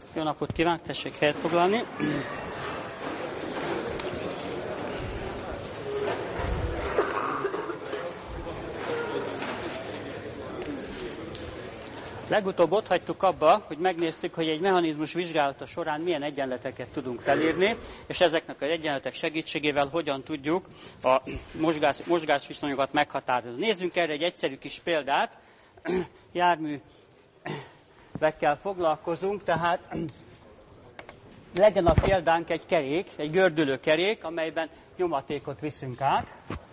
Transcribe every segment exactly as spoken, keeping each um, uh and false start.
Jó napot kívánok, tessék helyet foglalni. Legutóbb ott hagytuk abba, hogy megnéztük, hogy egy mechanizmus vizsgálata során milyen egyenleteket tudunk felírni, és ezeknek az egyenletek segítségével hogyan tudjuk a mozgás, mozgásviszonyokat meghatározni. Nézzünk erre egy egyszerű kis példát. Járművekkel foglalkozunk, tehát legyen a példánk egy kerék, egy gördülő kerék, amelyben nyomatékot viszünk át.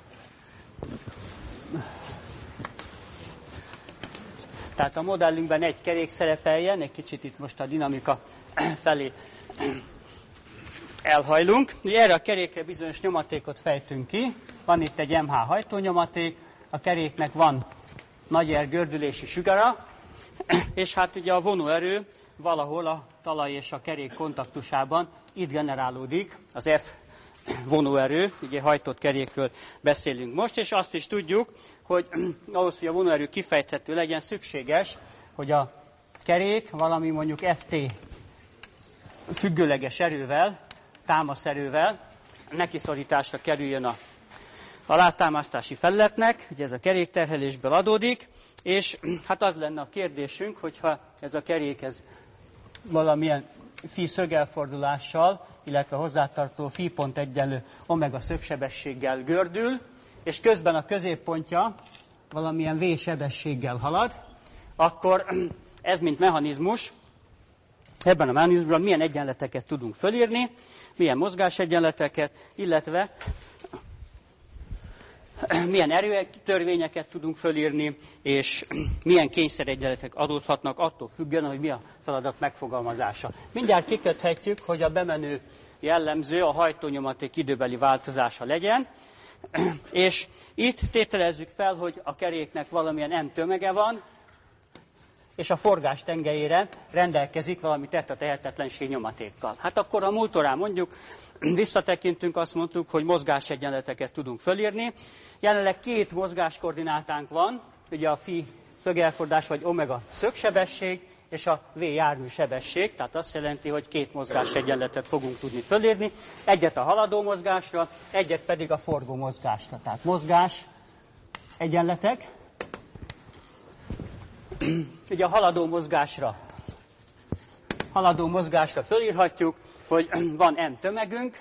Tehát a modellünkben egy kerék szerepeljen, egy kicsit itt most a dinamika felé elhajlunk. Erre a kerékre bizonyos nyomatékot fejtünk ki. Van itt egy em há hajtónyomaték, a keréknek van nagy R gördülési sugara, és hát ugye a vonóerő valahol a talaj és a kerék kontaktusában itt generálódik az F vonóerő, ugye hajtott kerékről beszélünk most, és azt is tudjuk, hogy ahhoz, hogy a vonóerő kifejthető legyen, szükséges, hogy a kerék valami mondjuk ef té függőleges erővel, támaszerővel nekiszorításra kerüljön a alátámasztási felületnek, ugye ez a kerékterhelésből adódik, és hát az lenne a kérdésünk, hogyha ez a kerék ez valamilyen phi szögelfordulással, illetve hozzátartó phi pont egyenlő omega szögsebességgel gördül, és közben a középpontja valamilyen v sebességgel halad, akkor ez, mint mechanizmus, ebben a mechanizmusban milyen egyenleteket tudunk fölírni, milyen mozgásegyenleteket, illetve milyen erőtörvényeket tudunk fölírni, és milyen kényszeregyenletek adódhatnak attól függően, hogy mi a feladat megfogalmazása. Mindjárt kiköthetjük, hogy a bemenő jellemző a hajtónyomaték időbeli változása legyen, és itt tételezzük fel, hogy a keréknek valamilyen M tömege van, és a forgás tengelyére rendelkezik valami tehetetlenség nyomatékkal. Hát akkor a múltorán mondjuk, visszatekintünk, azt mondtuk, hogy mozgásegyenleteket tudunk fölírni. Jelenleg két mozgáskoordinátánk van, ugye a phi szögelfordulás vagy omega szögsebesség, és a v jármű sebesség, tehát azt jelenti, hogy két mozgásegyenletet fogunk tudni fölírni. Egyet a haladó mozgásra, egyet pedig a forgó mozgásra. Tehát mozgás egyenletek. Ugye a haladó mozgásra, haladó mozgásra fölírhatjuk, hogy van M tömegünk,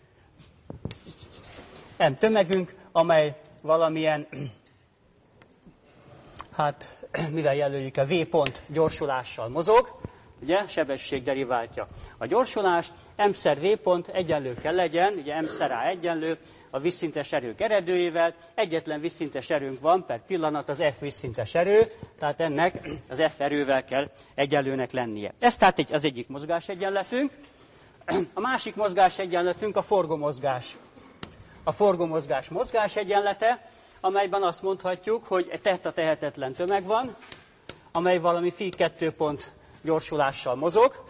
M tömegünk, amely valamilyen, hát mivel jelöljük, a V pont gyorsulással mozog, ugye, sebesség deriváltja a gyorsulás, M szer V pont egyenlő kell legyen, ugye M szer A egyenlő a vízszintes erők eredőjével, egyetlen vízszintes erőnk van per pillanat, az F vízszintes erő, tehát ennek az F erővel kell egyenlőnek lennie. Ez tehát egy, az egyik mozgásegyenletünk. A másik mozgásegyenletünk a forgómozgás. A forgómozgás mozgásegyenlete, amelyben azt mondhatjuk, hogy egy tehta-tehetetlen tömeg van, amely valami phi kettő pont gyorsulással mozog,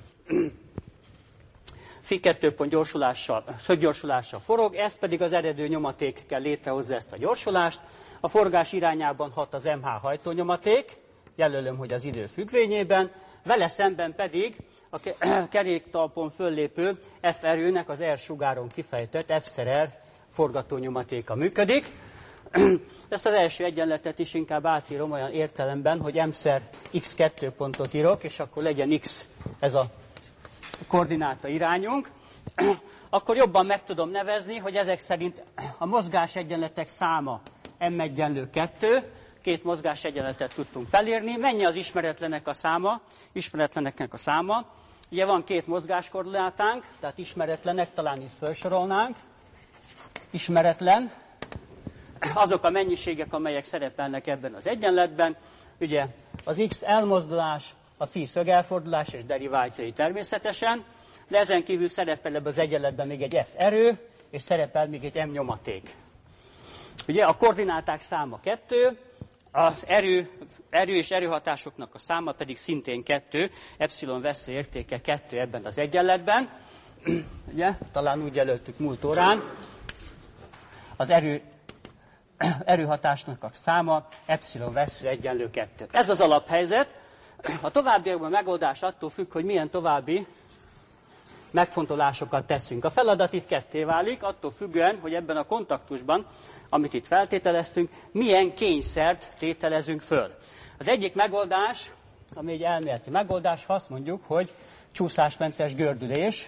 phi kettő pont gyorsulással, szöggyorsulással forog, ez pedig az eredő nyomaték kell létrehozza ezt a gyorsulást. A forgás irányában hat az em há hajtónyomaték, jelölöm, hogy az idő függvényében, vele szemben pedig a keréktalpon föllépő F erőnek az R sugáron kifejtett F szer R forgatónyomatéka működik. Ezt az első egyenletet is inkább átírom olyan értelemben, hogy M szer X kettő pontot írok, és akkor legyen X ez a koordináta irányunk. Akkor jobban meg tudom nevezni, hogy ezek szerint a mozgásegyenletek száma M egyenlő kettő, két mozgásegyenletet tudtunk felírni. Mennyi az ismeretlenek a száma? Ismeretleneknek a száma. Ugye van két mozgáskoordinátánk, tehát ismeretlenek, talán itt felsorolnánk. Ismeretlen. Azok a mennyiségek, amelyek szerepelnek ebben az egyenletben. Ugye az X elmozdulás, a phi szögelfordulás és deriváltjai természetesen, de ezen kívül szerepel ebben az egyenletben még egy F erő, és szerepel még egy M nyomaték. Ugye a koordináták száma kettő, az erő, erő és erőhatásoknak a száma pedig szintén kettő, epszilon veszélyértéke kettő ebben az egyenletben. Ugye, talán úgy jelöltük múlt órán. Az erő, erőhatásnak a száma epszilon vesző egyenlő kettő. Ez az alaphelyzet. A továbbiakban a megoldás attól függ, hogy milyen további megfontolásokat teszünk. A feladat itt ketté válik, attól függően, hogy ebben a kontaktusban, amit itt feltételeztünk, milyen kényszert tételezünk föl. Az egyik megoldás, ami egy elméleti megoldás, ha azt mondjuk, hogy csúszásmentes gördülés.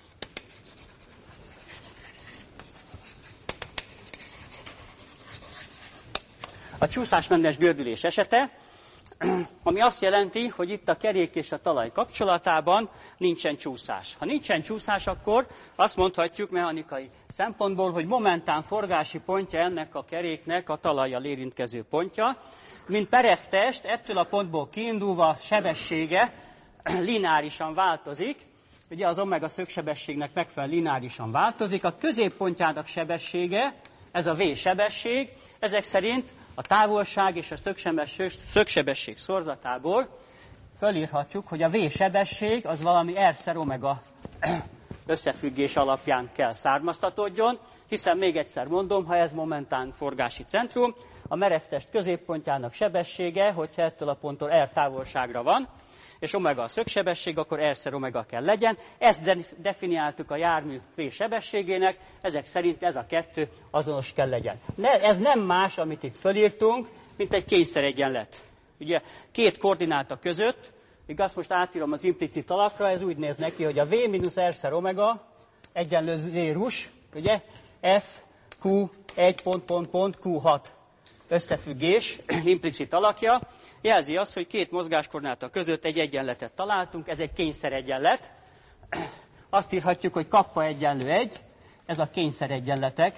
A csúszásmentes gördülés esete, ami azt jelenti, hogy itt a kerék és a talaj kapcsolatában nincsen csúszás. Ha nincsen csúszás, akkor azt mondhatjuk mechanikai szempontból, hogy momentán forgási pontja ennek a keréknek a talajjal érintkező pontja, mint perefttest, ettől a pontból kiindulva sebessége lineárisan változik, ugye az omega szögsebességnek megfelelően lineárisan változik, a középpontjának sebessége, ez a V sebesség, ezek szerint a távolság és a szögsebesség, szögsebesség szorzatából fölírhatjuk, hogy a V sebesség az valami R-szer omega összefüggés alapján kell származtatódjon, hiszen még egyszer mondom, ha ez momentán forgási centrum, a merevtest középpontjának sebessége, hogyha ettől a ponttól R távolságra van, és omega a szögsebesség, akkor R-szer omega kell legyen. Ezt definiáltuk a jármű V sebességének, ezek szerint ez a kettő azonos kell legyen. Ne, ez nem más, amit itt fölírtunk, mint egy kényszeregyenlet. Ugye két koordináta között, míg azt most átírom az implicit alapra, ez úgy néz neki, hogy a V mínusz R-szer omega egyenlő zérus, ugye F, Q, egy pont, pont, pont, Q hat összefüggés, implicit alakja, jelzi azt, hogy két mozgáskoordináta között egy egyenletet találtunk, ez egy kényszeregyenlet. Azt írhatjuk, hogy kappa egyenlő egy, ez a kényszeregyenletek.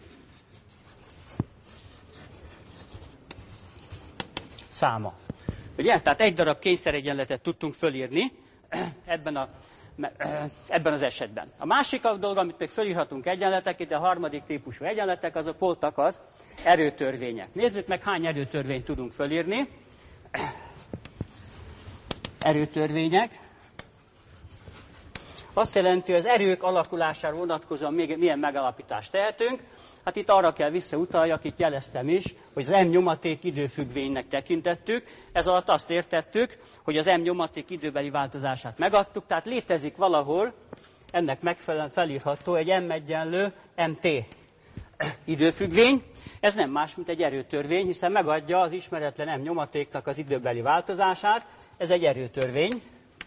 Száma. Ugye? Tehát egy darab kényszeregyenletet tudtunk fölírni ebben, a, ebben az esetben. A másik dolog, amit még fölírhatunk egyenletek, itt a harmadik típusú egyenletek, azok voltak az erőtörvények. Nézzük meg, hány erőtörvényt tudunk fölírni. Erőtörvények. Azt jelenti, hogy az erők alakulására vonatkozóan még milyen megalapítást tehetünk. Hát itt arra kell visszautaljak, itt jeleztem is, hogy az M nyomaték időfüggvénynek tekintettük. Ez alatt azt értettük, hogy az M nyomaték időbeli változását megadtuk, tehát létezik valahol, ennek megfelelően felírható egy M egyenlő mt időfüggvény. Ez nem más, mint egy erőtörvény, hiszen megadja az ismeretlen M nyomatéknak az időbeli változását. Ez egy erőtörvény.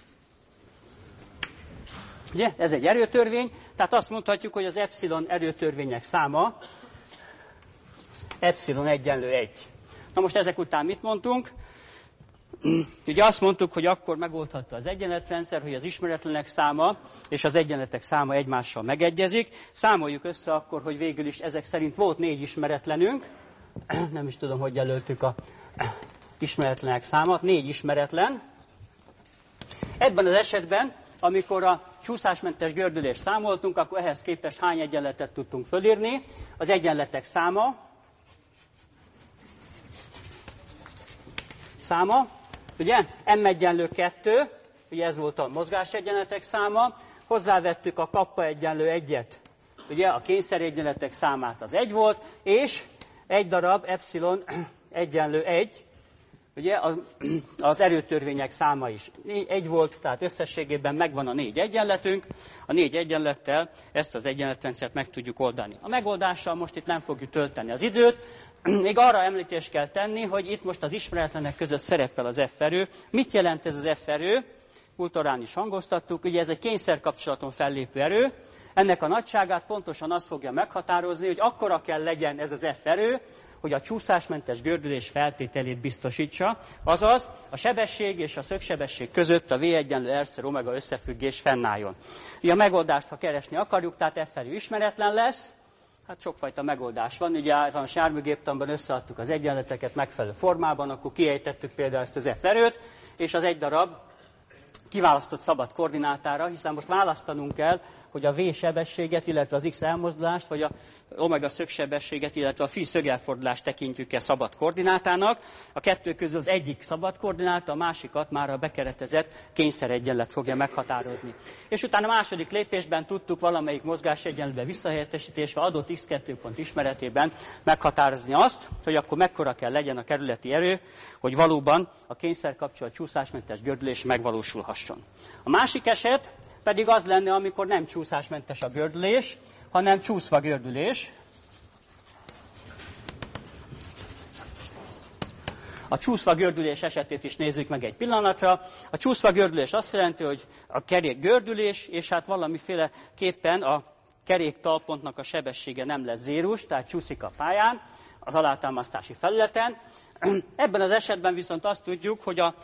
Ugye? Ez egy erőtörvény, tehát azt mondhatjuk, hogy az epszilon erőtörvények száma epszilon egyenlő egy. Na most ezek után mit mondtunk? Ugye azt mondtuk, hogy akkor megoldhatta az egyenletrendszer, hogy az ismeretlenek száma és az egyenletek száma egymással megegyezik. Számoljuk össze akkor, hogy végül is ezek szerint volt négy ismeretlenünk. Nem is tudom, hogy jelöltük a ismeretlenek számát. Négy ismeretlen. Ebben az esetben, amikor a csúszásmentes gördülést számoltunk, akkor ehhez képest hány egyenletet tudtunk fölírni. Az egyenletek száma, száma, ugye, M egyenlő kettő, ugye ez volt a mozgásegyenletek száma, hozzávettük a kappa egyenlő egyet, ugye a kényszeregyenletek számát az egy volt, és egy darab epszilon egyenlő egy, ugye az erőtörvények száma is egy volt, tehát összességében megvan a négy egyenletünk, a négy egyenlettel ezt az egyenletrendszert meg tudjuk oldani. A megoldással most itt nem fogjuk tölteni az időt, még arra említést kell tenni, hogy itt most az ismeretlenek között szerepel az F erő. Mit jelent ez az F erő? Kultorán is hangoztattuk, ugye ez egy kényszerkapcsolaton fellépő erő, ennek a nagyságát pontosan azt fogja meghatározni, hogy akkora kell legyen ez az F erő, hogy a csúszásmentes gördülés feltételét biztosítsa, azaz a sebesség és a szögsebesség között a V egyenlő R-szer omega összefüggés fennálljon. Ugye a megoldást, ha keresni akarjuk, tehát F erő ismeretlen lesz, hát sokfajta megoldás van, ugye általános járműgéptanban összeadtuk az egyenleteket megfelelő formában, akkor kiejtettük például ezt az F erőt, és az egy darab kiválasztott szabad koordinátára, hiszen most választanunk kell, hogy a v sebességet, illetve az x elmozdulást, vagy a omega szögsebességet, illetve a phi szögelfordulást tekintjük-e szabad koordinátának. A kettő közül az egyik szabad koordináta, a másikat már a bekeretezett kényszeregyenlet fogja meghatározni. És utána a második lépésben tudtuk valamelyik mozgásegyenletbe visszahelyettesítésve adott x kettő pont ismeretében meghatározni azt, hogy akkor mekkora kell legyen a kerületi erő, hogy valóban a kényszerkapcsolat csúszásmentes gördülés megvalósulhasson. A másik eset pedig az lenne, amikor nem csúszásmentes a gördülés, hanem csúszva gördülés. A csúszva gördülés esetét is nézzük meg egy pillanatra. A csúszva gördülés azt jelenti, hogy a kerék gördülés, és hát valamiféleképpen a kerék talpontnak a sebessége nem lesz zérus, tehát csúszik a pályán, az alátámasztási felületen. Ebben az esetben viszont azt tudjuk, hogy a,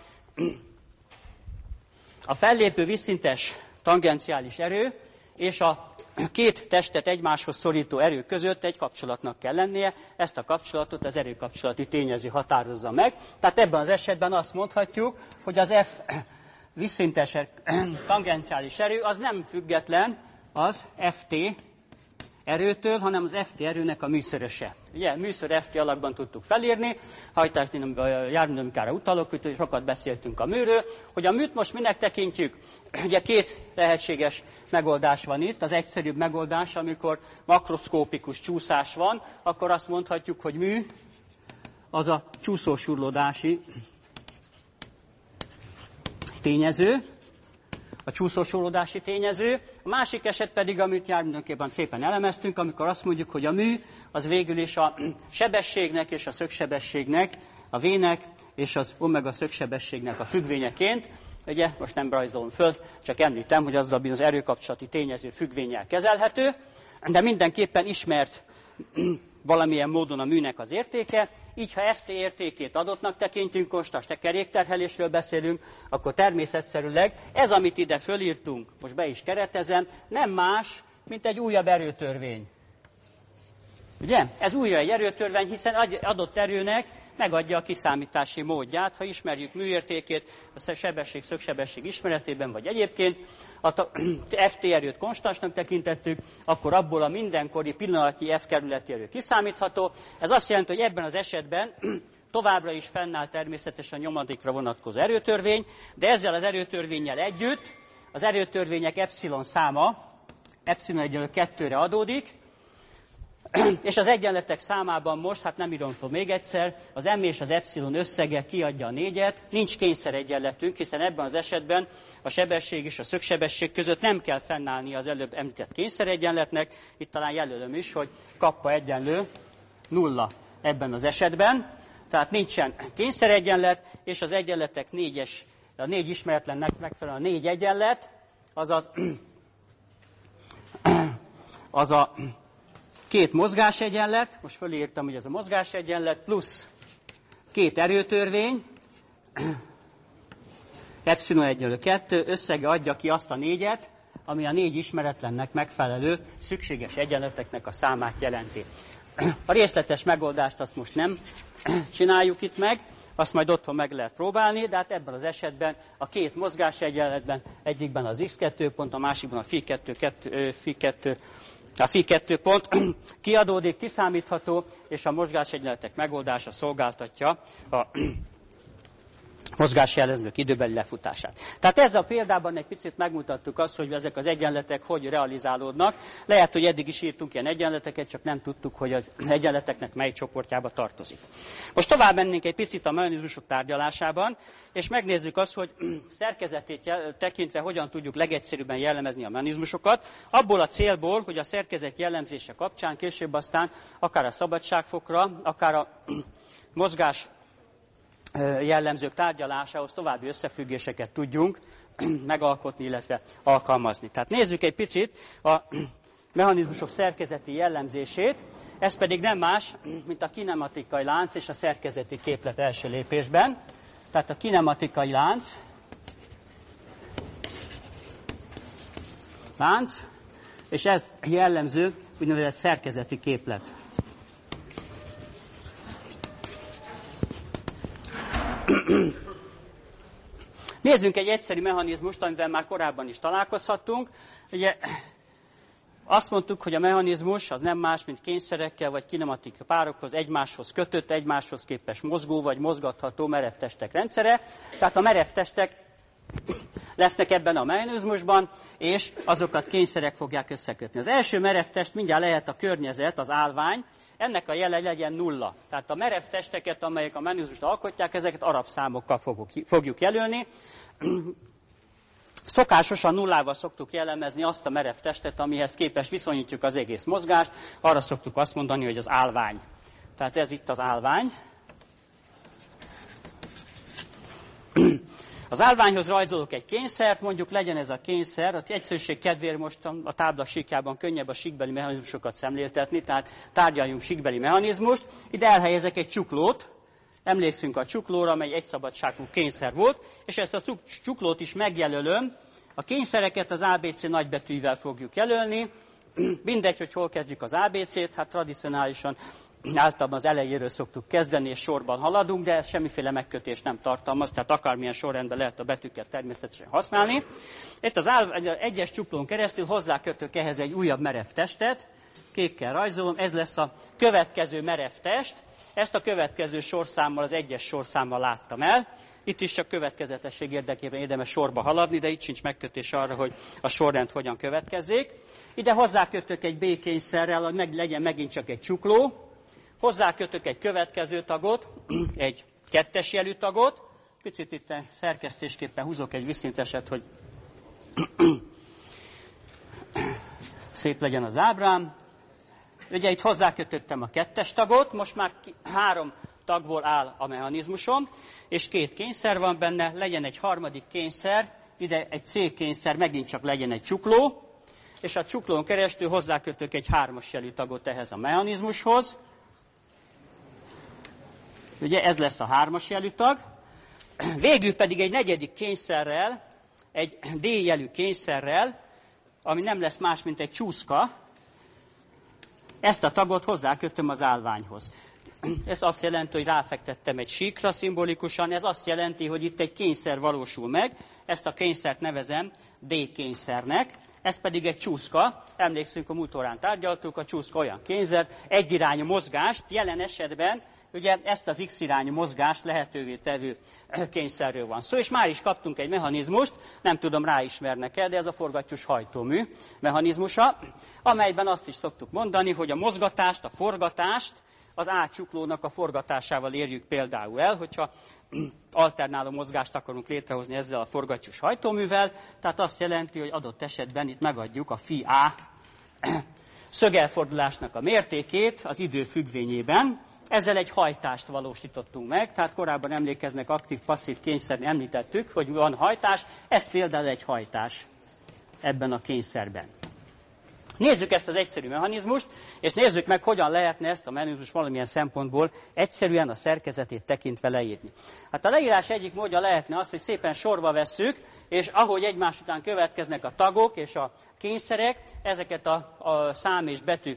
a fellépő vízszintes tangenciális erő és a két testet egymáshoz szorító erő között egy kapcsolatnak kell lennie, ezt a kapcsolatot az erőkapcsolati tényező határozza meg. Tehát ebben az esetben azt mondhatjuk, hogy az F vízszintes tangenciális erő az nem független az Ft erőtől, hanem az Ft erőnek a műszöröse. Ugye, műször Ft alakban tudtuk felírni, járműdinamikára utalok, úgyhogy sokat beszéltünk a műről, hogy a műt most minek tekintjük. Ugye két lehetséges megoldás van itt. Az egyszerűbb megoldás, amikor makroszkópikus csúszás van, akkor azt mondhatjuk, hogy mű az a csúszósurlódási tényező, a csúszósurlódási tényező. A másik eset pedig, amit járműdönképpen szépen elemeztünk, amikor azt mondjuk, hogy a mű az végül is a sebességnek és a szögsebességnek, a V-nek és az omega szögsebességnek a függvényeként. Ugye, most nem rajzolom föl, csak említem, hogy azzal az erőkapcsolati tényező függvénnyel kezelhető, de mindenképpen ismert valamilyen módon a műnek az értéke, így ha Ft értékét adottnak tekintünk, konstans kerékterhelésről beszélünk, akkor természetszerűleg ez, amit ide fölírtunk, most be is keretezem, nem más, mint egy újabb erőtörvény. Ugye? Ez újra egy erőtörvény, hiszen adott erőnek megadja a kiszámítási módját, ha ismerjük műértékét, a sebesség, szögsebesség ismeretében, vagy egyébként, a Ft erőt konstansnak tekintettük, akkor abból a mindenkori pillanatnyi F kerületi erő kiszámítható. Ez azt jelenti, hogy ebben az esetben továbbra is fennáll természetesen a nyomadékra vonatkozó erőtörvény, de ezzel az erőtörvénnyel együtt az erőtörvények epszilon száma epszilon egyenlő kettőre adódik, és az egyenletek számában most, hát nem írom fel még egyszer, az M és az epszilon összege kiadja a négyet, nincs kényszeregyenletünk, hiszen ebben az esetben a sebesség és a szögsebesség között nem kell fennállni az előbb említett kényszeregyenletnek, itt talán jelölöm is, hogy kappa egyenlő nulla ebben az esetben, tehát nincsen kényszeregyenlet, és az egyenletek négyes, a négy ismeretlennek megfelelően a négy egyenlet, azaz az a két mozgásegyenlet, most fölírtam, hogy ez a mozgásegyenlet, plusz két erőtörvény, epszilon egyenlő kettő, összege adja ki azt a négyet, ami a négy ismeretlennek megfelelő szükséges egyenleteknek a számát jelenti. A részletes megoldást azt most nem csináljuk itt meg, azt majd otthon meg lehet próbálni, de hát ebben az esetben a két mozgásegyenletben, egyikben az x kettő pont, a másikban a phi kettő, kettő, phi kettő, a phi kettő pont kiadódik, kiszámítható, és a mozgásegyenletek megoldása szolgáltatja a mozgásjellemzők időbeli lefutását. Tehát ezzel a példában egy picit megmutattuk azt, hogy ezek az egyenletek hogy realizálódnak. Lehet, hogy eddig is írtunk ilyen egyenleteket, csak nem tudtuk, hogy az egyenleteknek mely csoportjába tartozik. Most tovább mennénk egy picit a mechanizmusok tárgyalásában, és megnézzük azt, hogy szerkezetét tekintve hogyan tudjuk legegyszerűbben jellemezni a mechanizmusokat, abból a célból, hogy a szerkezet jellemzése kapcsán később aztán akár a szabadságfokra, akár a mozgás jellemzők tárgyalásához további összefüggéseket tudjunk megalkotni, illetve alkalmazni. Tehát nézzük egy picit a mechanizmusok szerkezeti jellemzését, ez pedig nem más, mint a kinematikai lánc és a szerkezeti képlet első lépésben. Tehát a kinematikai lánc, lánc, és ez jellemző úgynevezett szerkezeti képlet. Nézzünk egy egyszerű mechanizmust, amivel már korábban is találkozhattunk. Ugye azt mondtuk, hogy a mechanizmus az nem más, mint kényszerekkel vagy kinematikai párokhoz egymáshoz kötött, egymáshoz képes mozgó vagy mozgatható merev testek rendszere. Tehát a merev testek lesznek ebben a mechanizmusban, és azokat kényszerek fogják összekötni. Az első merev test mindjárt lehet a környezet, az állvány, ennek a jele legyen nulla. Tehát a merev testeket, amelyek a mechanizmust alkotják, ezeket arab számokkal fogjuk jelölni. Szokásosan nullával szoktuk jellemezni azt a merev testet, amihez képes viszonyítjuk az egész mozgást. Arra szoktuk azt mondani, hogy az állvány. Tehát ez itt az állvány. Az állványhoz rajzolok egy kényszert, mondjuk legyen ez a kényszer, az egyszerűség kedvéért most a tábla síkjában könnyebb a síkbeli mechanizmusokat szemléltetni, tehát tárgyaljunk síkbeli mechanizmust. Ide elhelyezek egy csuklót, emlékszünk a csuklóra, amely egy szabadságú kényszer volt, és ezt a csuklót is megjelölöm. A kényszereket az á bé cé nagybetűvel fogjuk jelölni. Mindegy, hogy hol kezdjük az á bé cét, hát tradicionálisan általában az elejéről szoktuk kezdeni, és sorban haladunk, de ez semmiféle megkötést nem tartalmaz, tehát akármilyen sorrendben lehet a betűket természetesen használni. Itt az egyes csuklón keresztül hozzákötök ehhez egy újabb merev testet, kékkel rajzolom, ez lesz a következő merev test, ezt a következő sorszámmal, az egyes sorszámmal láttam el. Itt is csak következetesség érdekében érdemes sorba haladni, de itt sincs megkötés arra, hogy a sorrend hogyan következzék. Ide hozzákötök egy B kényszerrel, hogy meg legyen megint csak egy csukló. Hozzákötök egy következő tagot, egy kettes jelű tagot. Picit itt szerkesztésképpen húzok egy visszinteset, hogy szép legyen az ábrám. Ugye itt hozzákötöttem a kettes tagot, most már három tagból áll a mechanizmusom, és két kényszer van benne, legyen egy harmadik kényszer, ide egy C kényszer, megint csak legyen egy csukló, és a csuklón keresztül hozzákötök egy hármas jelű tagot ehhez a mechanizmushoz. Ugye ez lesz a hármas jelű tag. Végül pedig egy negyedik kényszerrel, egy D jelű kényszerrel, ami nem lesz más, mint egy csúszka, ezt a tagot hozzákötöm az állványhoz. Ez azt jelenti, hogy ráfektettem egy síkra szimbolikusan, ez azt jelenti, hogy itt egy kényszer valósul meg, ezt a kényszert nevezem D kényszernek, ez pedig egy csúszka, emlékszünk, a múlt órán tárgyaltuk, a csúszka olyan kényszer, egyirányú mozgást, jelen esetben ugye ezt az X-irányú mozgást lehetővé tevő kényszerről van szó. Szóval, és már is kaptunk egy mechanizmust, nem tudom, ráismernek-e, de ez a forgattyús hajtómű mechanizmusa, amelyben azt is szoktuk mondani, hogy a mozgatást, a forgatást az A csuklónak a forgatásával érjük például el, hogyha alternáló mozgást akarunk létrehozni ezzel a forgattyús hajtóművel, tehát azt jelenti, hogy adott esetben itt megadjuk a phi A szögelfordulásnak a mértékét az idő függvényében. Ezzel egy hajtást valósítottunk meg, tehát korábban emlékeznek, aktív-passzív kényszerben említettük, hogy van hajtás, ez például egy hajtás ebben a kényszerben. Nézzük ezt az egyszerű mechanizmust, és nézzük meg, hogyan lehetne ezt a mechanizmust valamilyen szempontból egyszerűen a szerkezetét tekintve leírni. Hát a leírás egyik módja lehetne az, hogy szépen sorba vesszük, és ahogy egymás után következnek a tagok és a kényszerek, ezeket a, a szám és betű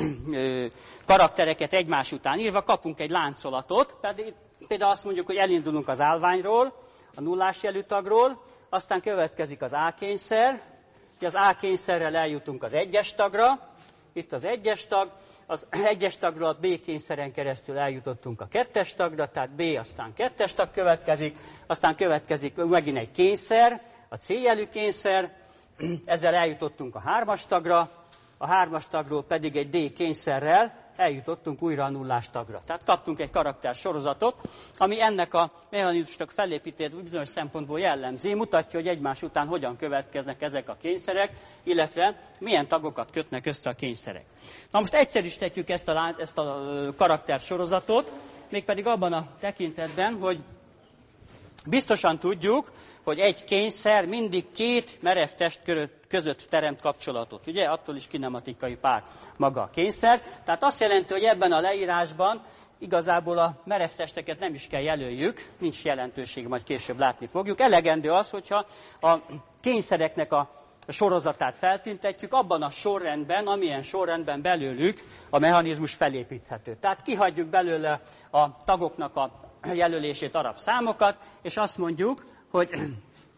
karaktereket egymás után írva kapunk egy láncolatot, pedig például azt mondjuk, hogy elindulunk az állványról, a nullás jelű tagról, aztán következik az A kényszer, az A kényszerrel eljutunk az egyes tagra, itt az egyes tag, az egyes tagról a B kényszeren keresztül eljutottunk a kettes tagra, tehát B, aztán kettes tag következik, aztán következik megint egy kényszer, a C jelű kényszer, ezzel eljutottunk a hármas tagra, a hármas tagról pedig egy D kényszerrel eljutottunk újra a nullás tagra. Tehát kaptunk egy karakter sorozatot, ami ennek a mechanizmusnak felépítését bizonyos szempontból jellemzi, mutatja, hogy egymás után hogyan következnek ezek a kényszerek, illetve milyen tagokat kötnek össze a kényszerek. Na most egyszerűsítjük ezt a, ezt a karakter sorozatot, mégpedig abban a tekintetben, hogy biztosan tudjuk, hogy egy kényszer mindig két merev test között teremt kapcsolatot. Ugye, attól is kinematikai pár maga a kényszer. Tehát azt jelenti, hogy ebben a leírásban igazából a merev testeket nem is kell jelöljük, nincs jelentőség, majd később látni fogjuk. Elegendő az, hogyha a kényszereknek a sorozatát feltüntetjük abban a sorrendben, amilyen sorrendben belőlük a mechanizmus felépíthető. Tehát kihagyjuk belőle a tagoknak a jelölését, arab számokat, és azt mondjuk, hogy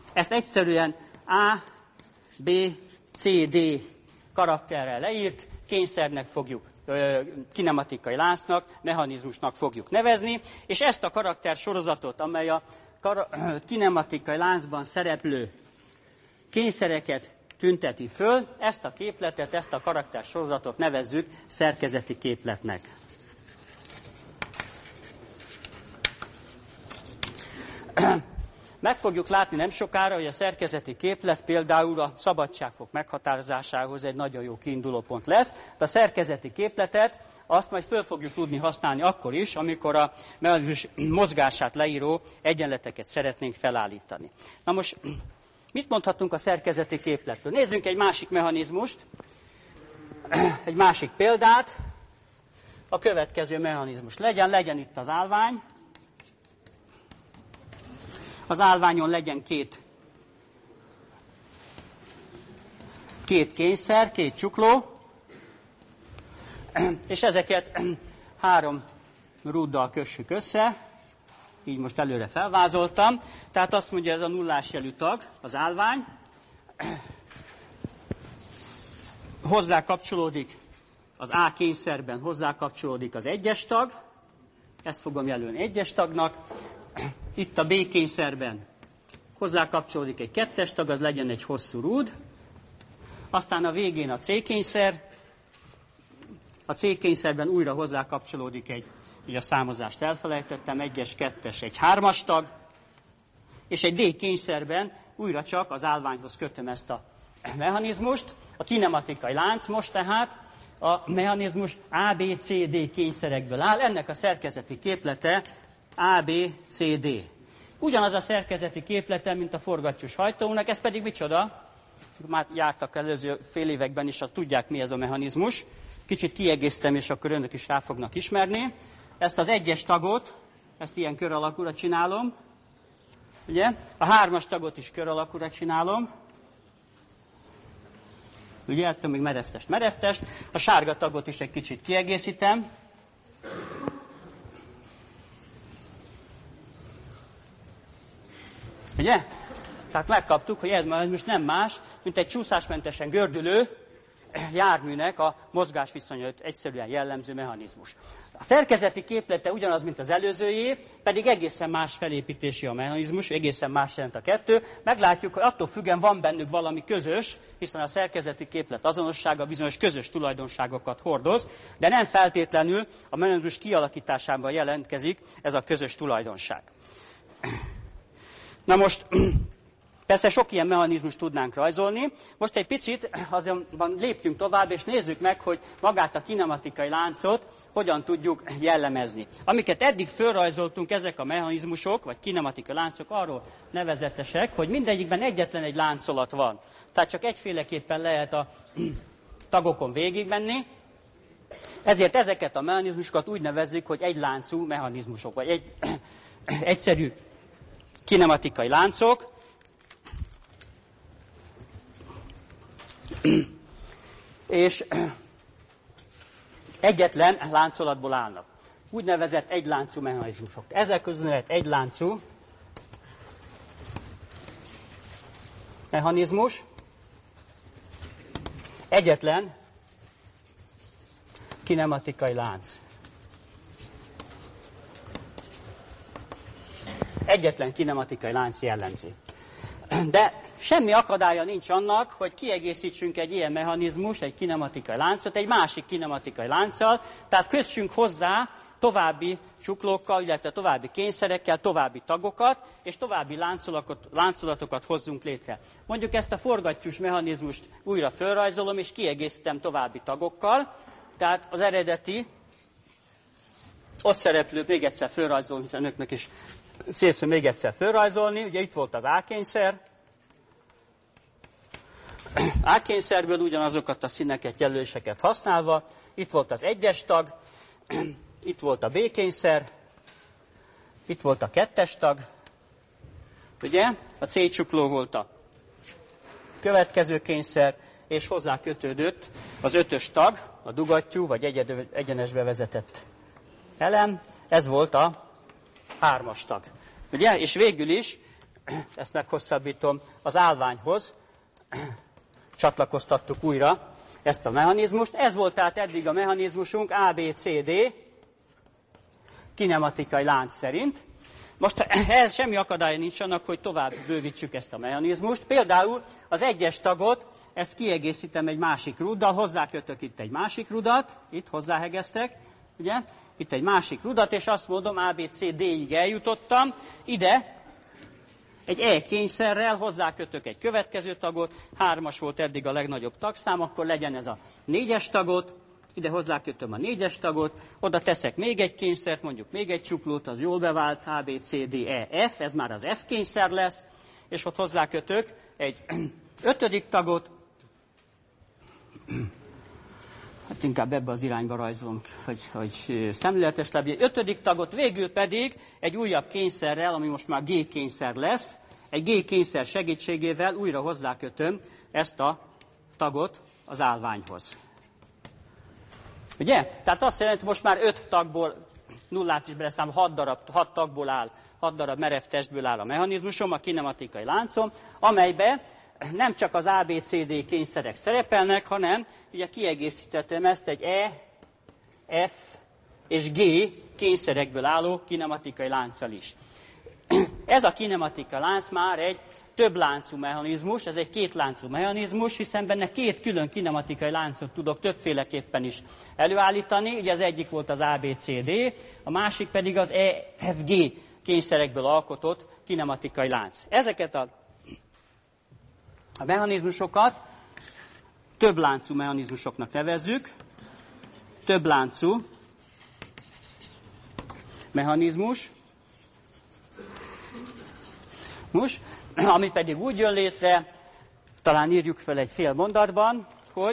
Ezt egyszerűen A, B, C, D karakterrel leírt kényszernek fogjuk, kinematikai láncnak, mechanizmusnak fogjuk nevezni, és ezt a karaktersorozatot, amely a kinematikai láncban szereplő kényszereket tünteti föl, ezt a képletet, ezt a karaktersorozatot nevezzük szerkezeti képletnek. Meg fogjuk látni nem sokára, hogy a szerkezeti képlet például a szabadságfok meghatározásához egy nagyon jó kiindulópont lesz, de a szerkezeti képletet azt majd föl fogjuk tudni használni akkor is, amikor a mechanizmus mozgását leíró egyenleteket szeretnénk felállítani. Na most, mit mondhatunk a szerkezeti képletről? Nézzünk egy másik mechanizmust, egy másik példát, a következő mechanizmus legyen, legyen itt az állvány. Az állványon legyen két, két kényszer, két csukló, és ezeket három rúddal kössük össze, így most előre felvázoltam. Tehát azt mondja, ez a nullás jelű tag, az állvány. Hozzá kapcsolódik az A kényszerben, hozzá kapcsolódik az egyes tag, ezt fogom jelölni egyes tagnak. Itt a B kényszerben hozzá kapcsolódik egy kettes tag, az legyen egy hosszú rúd. Aztán a végén a C kényszer. A C kényszerben újra hozzá kapcsolódik egy, így a számozást elfelejtettem, egyes, kettes, egy hármas tag. És egy D kényszerben újra csak az állványhoz kötöm ezt a mechanizmust. A kinematikai lánc most tehát a mechanizmus A, B, C, D kényszerekből áll. Ennek a szerkezeti képlete A, B, C, D. Ugyanaz a szerkezeti képlete, mint a forgattyús hajtónak, ez pedig micsoda? Már jártak előző fél években is, ha tudják, mi ez a mechanizmus. Kicsit kiegészítem, és akkor önök is rá fognak ismerni. Ezt az egyes tagot, ezt ilyen kör alakúra csinálom. Ugye? A hármas tagot is kör alakúra csinálom. Ugye, ettől még merevtest, merevtest. A sárga tagot is egy kicsit kiegészítem. Ugye? Tehát megkaptuk, hogy ez most nem más, mint egy csúszásmentesen gördülő járműnek a mozgásviszonyait egyszerűen jellemző mechanizmus. A szerkezeti képlete ugyanaz, mint az előzőjé, pedig egészen más felépítési a mechanizmus, egészen más jelent a kettő. Meglátjuk, hogy attól függően van bennük valami közös, hiszen a szerkezeti képlet azonossága bizonyos közös tulajdonságokat hordoz, de nem feltétlenül a mechanizmus kialakításában jelentkezik ez a közös tulajdonság. Na most, persze sok ilyen mechanizmust tudnánk rajzolni. Most egy picit azonban lépjünk tovább, és nézzük meg, hogy magát a kinematikai láncot hogyan tudjuk jellemezni. Amiket eddig fölrajzoltunk, ezek a mechanizmusok, vagy kinematikai láncok arról nevezetesek, hogy mindegyikben egyetlen egy láncolat van. Tehát csak egyféleképpen lehet a tagokon végigmenni. Ezért ezeket a mechanizmusokat úgy nevezzük, hogy egyláncú mechanizmusok, vagy egy egyszerű kinematikai láncok. És egyetlen láncolatból állnak. Úgynevezett egyláncú mechanizmusok. Ezek közül lehet egyláncú mechanizmus, egyetlen kinematikai lánc. Egyetlen kinematikai lánc jellemzi. De semmi akadálya nincs annak, hogy kiegészítsünk egy ilyen mechanizmus, egy kinematikai láncot, egy másik kinematikai lánccal, tehát kössünk hozzá további csuklókkal, illetve további kényszerekkel, további tagokat, és további láncolatokat, láncolatokat hozzunk létre. Mondjuk ezt a forgattyús mechanizmust újra felrajzolom, és kiegészítem további tagokkal, tehát az eredeti, ott szereplő, még egyszer felrajzolom, hiszen önöknek is célszerű még egyszer felrajzolni, ugye itt volt az A kényszer, A kényszerből ugyanazokat a színeket, jelöléseket használva, itt volt az egyes tag, itt volt a B kényszer, itt volt a kettes tag, ugye, a C csukló volt a következő kényszer, és hozzá kötődött az ötös tag, a dugattyú, vagy egyenesbe vezetett elem, ez volt a hármas tag. Ugye? És végül is ezt meghosszabbítom, az állványhoz csatlakoztattuk újra ezt a mechanizmust. Ez volt tehát eddig a mechanizmusunk á bé cé dé kinematikai lánc szerint. Most ehhez semmi akadálya nincs annak, hogy tovább bővítsük ezt a mechanizmust. Például az egyes tagot, ezt kiegészítem egy másik ruddal, hozzákötök itt egy másik rudat, itt hozzáhegeztek, ugye? Itt egy másik rudat, és azt mondom, á bé cé dé-ig eljutottam, ide egy E kényszerrel hozzákötök egy következő tagot, hármas volt eddig a legnagyobb tagszám, akkor legyen ez a négyes tagot, ide hozzákötöm a négyes tagot, oda teszek még egy kényszert, mondjuk még egy csuklót, az jól bevált, á bé cé dé e ef, ez már az F kényszer lesz, és ott hozzákötök egy ötödik tagot, hát inkább ebbe az irányba rajzolom, hogy, hogy szemléletes legyen. Ötödik tagot, végül pedig egy újabb kényszerrel, ami most már G kényszer lesz, egy G kényszer segítségével újra hozzákötöm ezt a tagot az állványhoz. Ugye? Tehát azt jelenti, most már öt tagból, nullát is beleszám, hat darab, hat tagból áll, hat darab merev testből áll a mechanizmusom, a kinematikai láncom, amelybe nem csak az á bé cé dé kényszerek szerepelnek, hanem ugye kiegészítettem ezt egy E, F és G kényszerekből álló kinematikai lánccal is. Ez a kinematikai lánc már egy több láncú mechanizmus, ez egy két láncú mechanizmus, hiszen benne két külön kinematikai láncot tudok többféleképpen is előállítani. Ugye az egyik volt az á bé cé dé, a másik pedig az E F G kényszerekből alkotott kinematikai lánc. Ezeket a A mechanizmusokat több láncú mechanizmusoknak nevezzük. Több láncú mechanizmus, most, ami pedig úgy jön létre, talán írjuk fel egy fél mondatban, hogy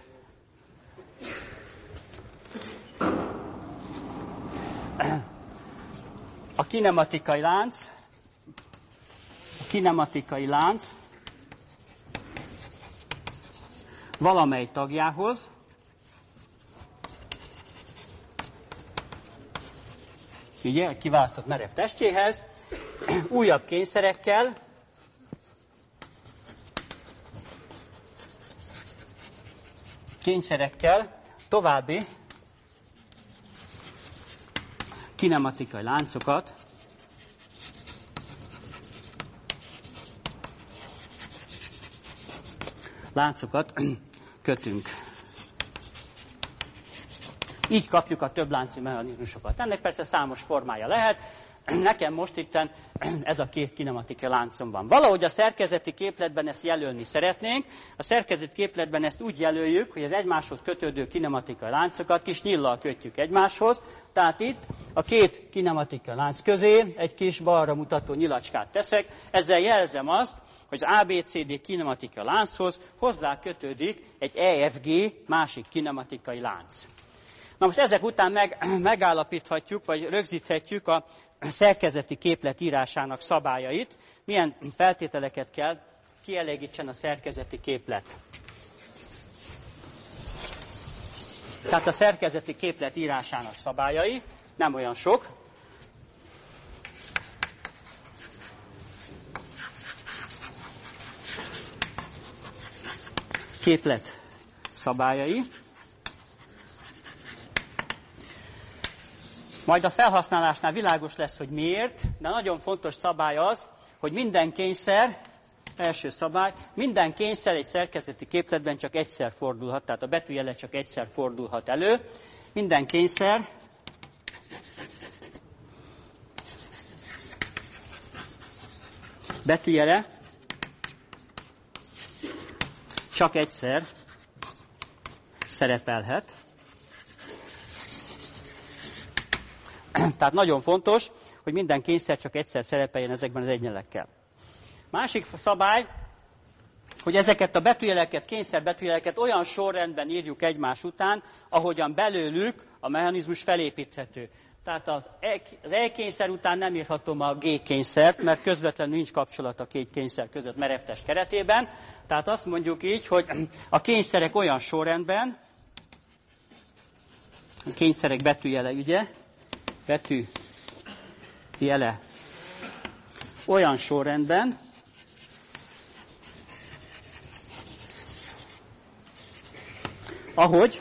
a kinematikai lánc, a kinematikai lánc valamely tagjához ugye, kiválasztott merev testjéhez újabb kényszerekkel kényszerekkel további kinematikai láncokat láncokat kötünk. Így kapjuk a több láncú mechanizmusokat. Ennek persze számos formája lehet. Nekem most itten ez a két kinematikai láncom van. Valahogy a szerkezeti képletben ezt jelölni szeretnénk. A szerkezeti képletben ezt úgy jelöljük, hogy az egymáshoz kötődő kinematikai láncokat kis nyillal kötjük egymáshoz. Tehát itt a két kinematikai lánc közé egy kis balra mutató nyilacskát teszek. Ezzel jelzem azt, hogy az á bé cé dé kinematikai lánchoz hozzá kötődik egy E F G másik kinematikai lánc. Na most ezek után meg, megállapíthatjuk, vagy rögzíthetjük a szerkezeti képlet írásának szabályait. Milyen feltételeket kell kielégítsen a szerkezeti képlet. Tehát a szerkezeti képlet írásának szabályai, nem olyan sok. Képlet szabályai. Majd a felhasználásnál világos lesz, hogy miért, de nagyon fontos szabály az, hogy minden kényszer, első szabály, minden kényszer egy szerkezeti képletben csak egyszer fordulhat, tehát a betűjele csak egyszer fordulhat elő. Minden kényszer betűjele csak egyszer szerepelhet. Tehát nagyon fontos, hogy minden kényszer csak egyszer szerepeljen ezekben az egyenlekkel. Másik szabály, hogy ezeket a betűjeleket, kényszerbetűjeleket olyan sorrendben írjuk egymás után, ahogyan belőlük a mechanizmus felépíthető. Tehát az E kényszer után nem írhatom a G kényszert, mert közvetlenül nincs kapcsolat a két kényszer között merevtest keretében. Tehát azt mondjuk így, hogy a kényszerek olyan sorrendben, a kényszerek betűjele, ugye, betű jele olyan sorrendben, ahogy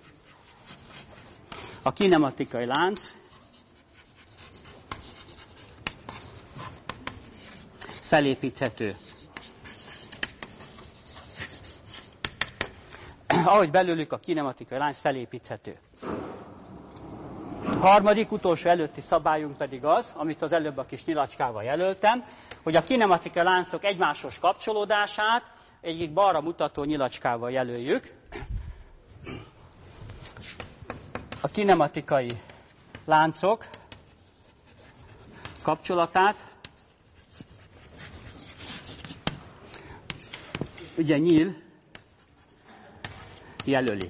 a kinematikai lánc felépíthető. Ahogy belőlük a kinematikai lánc felépíthető. A harmadik, utolsó előtti szabályunk pedig az, amit az előbb a kis nyilacskával jelöltem, hogy a kinematikai láncok egymásos kapcsolódását egyik balra mutató nyilacskával jelöljük. A kinematikai láncok kapcsolatát ugye nyíl jelöli.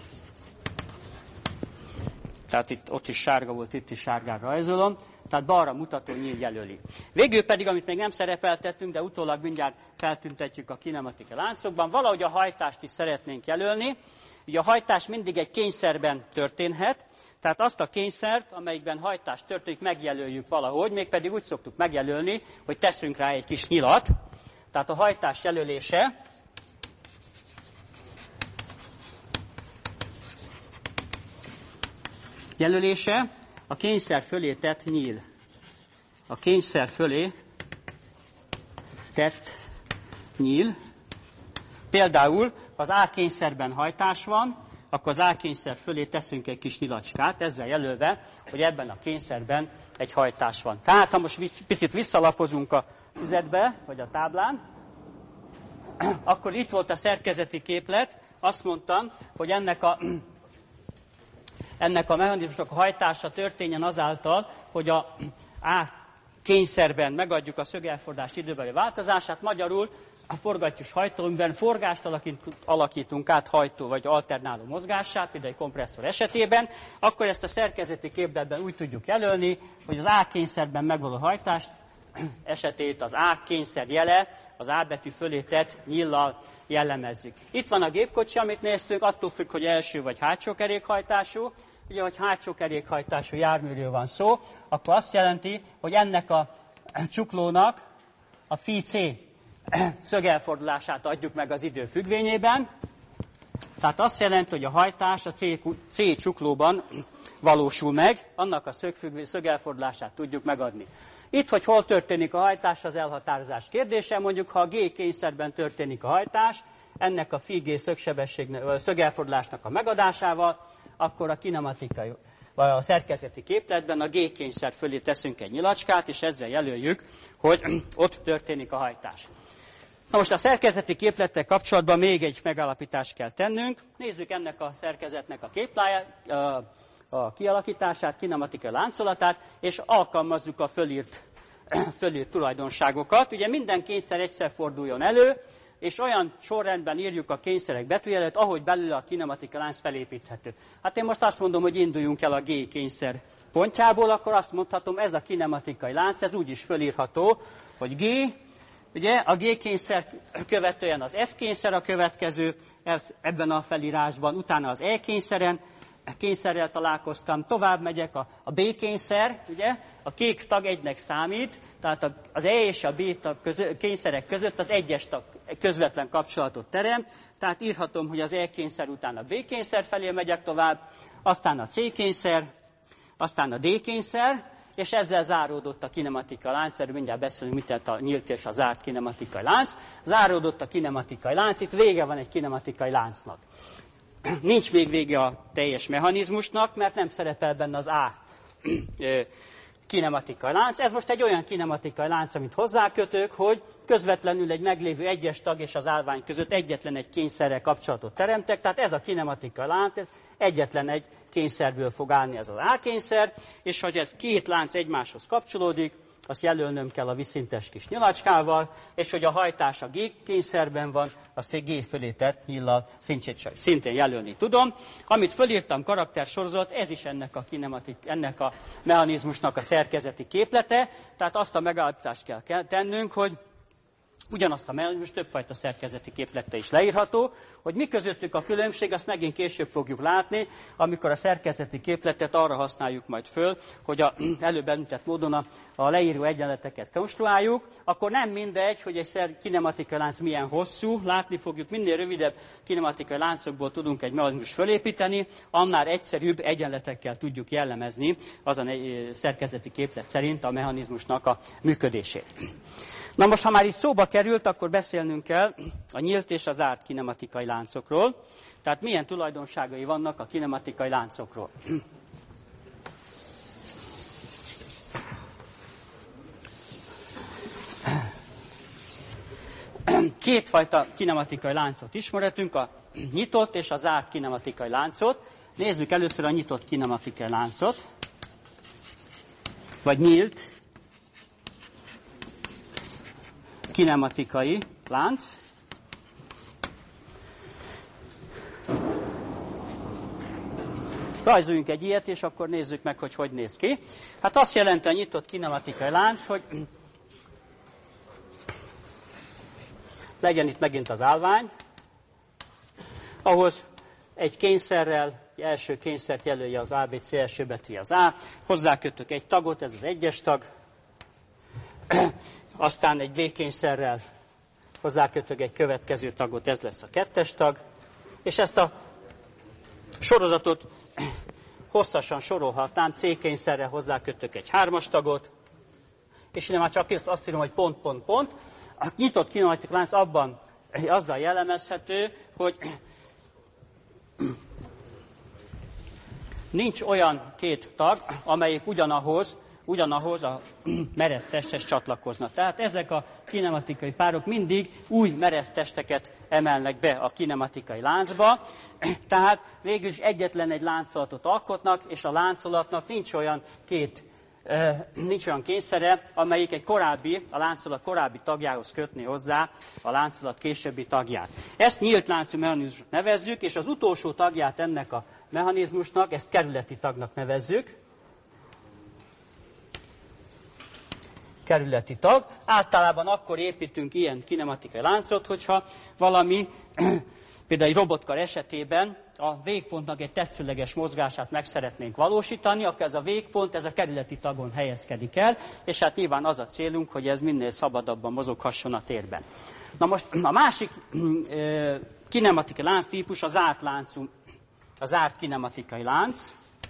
Tehát itt ott is sárga volt, itt is sárgára rajzolom. Tehát balra mutató nyíl jelöli. Végül pedig, amit még nem szerepeltettünk, de utólag mindjárt feltüntetjük a kinematikai láncokban, valahogy a hajtást is szeretnénk jelölni. Ugye a hajtás mindig egy kényszerben történhet, tehát azt a kényszert, amelyikben hajtás történik, megjelöljük valahogy, mégpedig úgy szoktuk megjelölni, hogy teszünk rá egy kis nyilat. Tehát a hajtás jelölése jelölése a kényszer fölé tett nyíl. A kényszer fölé tett nyíl. Például, ha az A kényszerben hajtás van, akkor az A kényszer fölé teszünk egy kis nyilacskát, ezzel jelölve, hogy ebben a kényszerben egy hajtás van. Tehát, ha most picit visszalapozunk a füzetbe, vagy a táblán, akkor itt volt a szerkezeti képlet, azt mondtam, hogy ennek a ennek a mechanizmusnak a hajtása történjen azáltal, hogy a A kényszerben megadjuk a szögelfordulás időbeli változását, magyarul a forgattyús hajtóműben forgást alakítunk át hajtó vagy alternáló mozgását, például egy kompresszor esetében, akkor ezt a szerkezeti képletben úgy tudjuk jelölni, hogy az A kényszerben megvaló hajtást esetét az A kényszer jele, az A betű fölé tett nyíllal jellemezzük. Itt van a gépkocsi, amit néztünk, attól függ, hogy első vagy hátsó kerékhajtású. Ugye, hogy hátsó kerékhajtású járműről van szó, akkor azt jelenti, hogy ennek a csuklónak a phi C szögelfordulását adjuk meg az idő függvényében. Tehát azt jelenti, hogy a hajtás a C, C csuklóban valósul meg, annak a szögelfordulását tudjuk megadni. Itt, hogy hol történik a hajtás, az elhatározás kérdése. Mondjuk, ha a G kényszerben történik a hajtás, ennek a phi G szögelfordulásnak a megadásával, akkor a kinematikai, vagy a szerkezeti képletben a G kényszer fölé teszünk egy nyilacskát, és ezzel jelöljük, hogy ott történik a hajtás. Na most a szerkezeti képlettel kapcsolatban még egy megállapítást kell tennünk. Nézzük ennek a szerkezetnek a képláját, a, a kialakítását, kinematikai láncolatát, és alkalmazzuk a fölírt, fölírt tulajdonságokat. Ugye minden kényszer egyszer forduljon elő, és olyan sorrendben írjuk a kényszerek betűjelet, ahogy belőle a kinematikai lánc felépíthető. Hát én most azt mondom, hogy induljunk el a G kényszer pontjából, akkor azt mondhatom, ez a kinematikai lánc, ez úgy is fölírható, hogy G, ugye a G kényszer követően az F kényszer a következő, ez ebben a felírásban, utána az E kényszeren, kényszerrel találkoztam, tovább megyek, a, a B kényszer, ugye, a kék tag egynek számít, tehát az E és a B tag közö, kényszerek között az egyes tag közvetlen kapcsolatot terem, tehát írhatom, hogy az E kényszer után a B kényszer felé megyek tovább, aztán a C kényszer, aztán a D kényszer, és ezzel záródott a kinematikai lánc, erről mindjárt beszélünk, mit jelent a nyílt és a zárt kinematikai lánc. Záródott a kinematikai lánc, itt vége van egy kinematikai láncnak. Nincs még vége a teljes mechanizmusnak, mert nem szerepel benne az A kinematikai lánc. Ez most egy olyan kinematikai lánc, amit hozzákötök, hogy közvetlenül egy meglévő egyes tag és az állvány között egyetlen egy kényszerrel kapcsolatot teremtek, tehát ez a kinematikai lánc, ez egyetlen egy kényszerből fog állni ez az A kényszer, és hogy ez két lánc egymáshoz kapcsolódik, azt jelölnöm kell a viszintes kis nyilacskával, és hogy a hajtás a G kényszerben van, azt egy G fölé tett nyíllal szintén jelölni tudom. Amit fölírtam karaktersorozat, ez is ennek a, kinematik, ennek a mechanizmusnak a szerkezeti képlete, tehát azt a megállapítást kell tennünk, hogy Ugyanazt a mechanizmus többfajta szerkezeti képlettel is leírható, hogy mi közöttük a különbség, azt megint később fogjuk látni, amikor a szerkezeti képletet arra használjuk majd föl, hogy a előbb említett módon a, a leíró egyenleteket konstruáljuk, akkor nem mindegy, hogy egy kinematikai lánc milyen hosszú, látni fogjuk, minél rövidebb kinematikai láncokból tudunk egy mechanizmust fölépíteni, annál egyszerűbb egyenletekkel tudjuk jellemezni azon egy szerkezeti képlet szerint a mechanizmusnak a működését. Na most, ha már itt szóba került, akkor beszélnünk kell a nyílt és a zárt kinematikai láncokról. Tehát milyen tulajdonságai vannak a kinematikai láncokról. Kétfajta kinematikai láncot ismeretünk, a nyitott és a zárt kinematikai láncot. Nézzük először a nyitott kinematikai láncot, vagy nyílt kinematikai lánc. Rajzoljunk egy ilyet, és akkor nézzük meg, hogy hogy néz ki. Hát azt jelenti a nyitott kinematikai lánc, hogy legyen itt megint az állvány, ahhoz egy kényszerrel, egy első kényszert jelölje az á bé cé, első betű az A, hozzákötök egy tagot, ez az egyes tag, aztán egy B kényszerrel hozzákötök egy következő tagot, ez lesz a kettes tag, és ezt a sorozatot hosszasan sorolhatnám, C kényszerrel hozzákötök egy hármas tagot, és ide már csak azt írom, hogy pont, pont, pont. A nyitott kinematikai lánc abban azzal jellemezhető, hogy nincs olyan két tag, amelyik ugyanahoz, ugyanahoz a merev testhez csatlakoznak. Tehát ezek a kinematikai párok mindig új merev testeket emelnek be a kinematikai láncba, tehát végül is egyetlen egy láncolatot alkotnak, és a láncolatnak nincs olyan két, nincs olyan kényszere, amelyik egy korábbi, a láncolat korábbi tagjához kötni hozzá a láncolat későbbi tagját. Ezt nyílt láncú mechanizmusnak nevezzük, és az utolsó tagját ennek a mechanizmusnak, ezt kerületi tagnak nevezzük. Kerületi tag. Általában akkor építünk ilyen kinematikai láncot, hogyha valami, például egy robotkar esetében a végpontnak egy tetszőleges mozgását meg szeretnénk valósítani, akkor ez a végpont, ez a kerületi tagon helyezkedik el, és hát nyilván az a célunk, hogy ez minél szabadabban mozoghasson a térben. Na most a másik e, kinematikai lánctípus a zárt láncú, a zárt kinematikai lánc.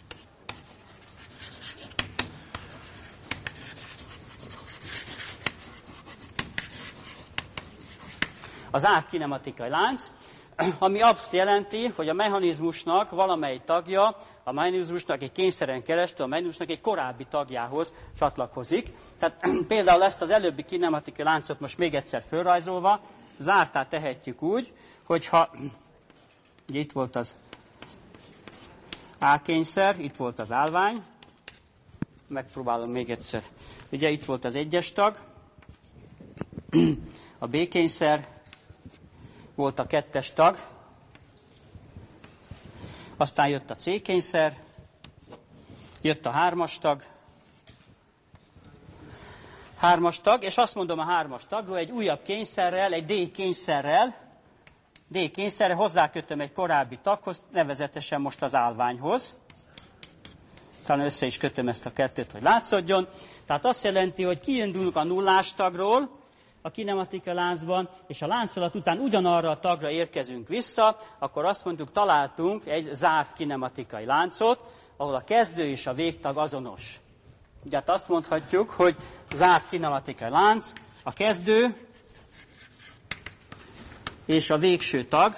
Az zárt kinematikai lánc, ami azt jelenti, hogy a mechanizmusnak valamely tagja, a mechanizmusnak egy kényszeren keresztül a mechanizmusnak egy korábbi tagjához csatlakozik. Tehát például ezt az előbbi kinematikai láncot most még egyszer fölrajzolva zártá tehetjük úgy, hogyha ugye itt volt az A kényszer, itt volt az állvány, megpróbálom még egyszer. Ugye itt volt az egyes tag, a B kényszer, volt a kettes tag, aztán jött a C kényszer, jött a hármas tag, hármas tag, és azt mondom a hármas tagról, egy újabb kényszerrel, egy D kényszerrel, D kényszerrel hozzákötöm egy korábbi taghoz, nevezetesen most az állványhoz. Talán össze is kötöm ezt a kettőt, hogy látszódjon. Tehát azt jelenti, hogy kiindulunk a nullás tagról, a kinematikai láncban, és a láncolat után ugyanarra a tagra érkezünk vissza, akkor azt mondjuk, találtunk egy zárt kinematikai láncot, ahol a kezdő és a végtag azonos. Ugye hát azt mondhatjuk, hogy zárt kinematikai lánc, a kezdő és a végső tag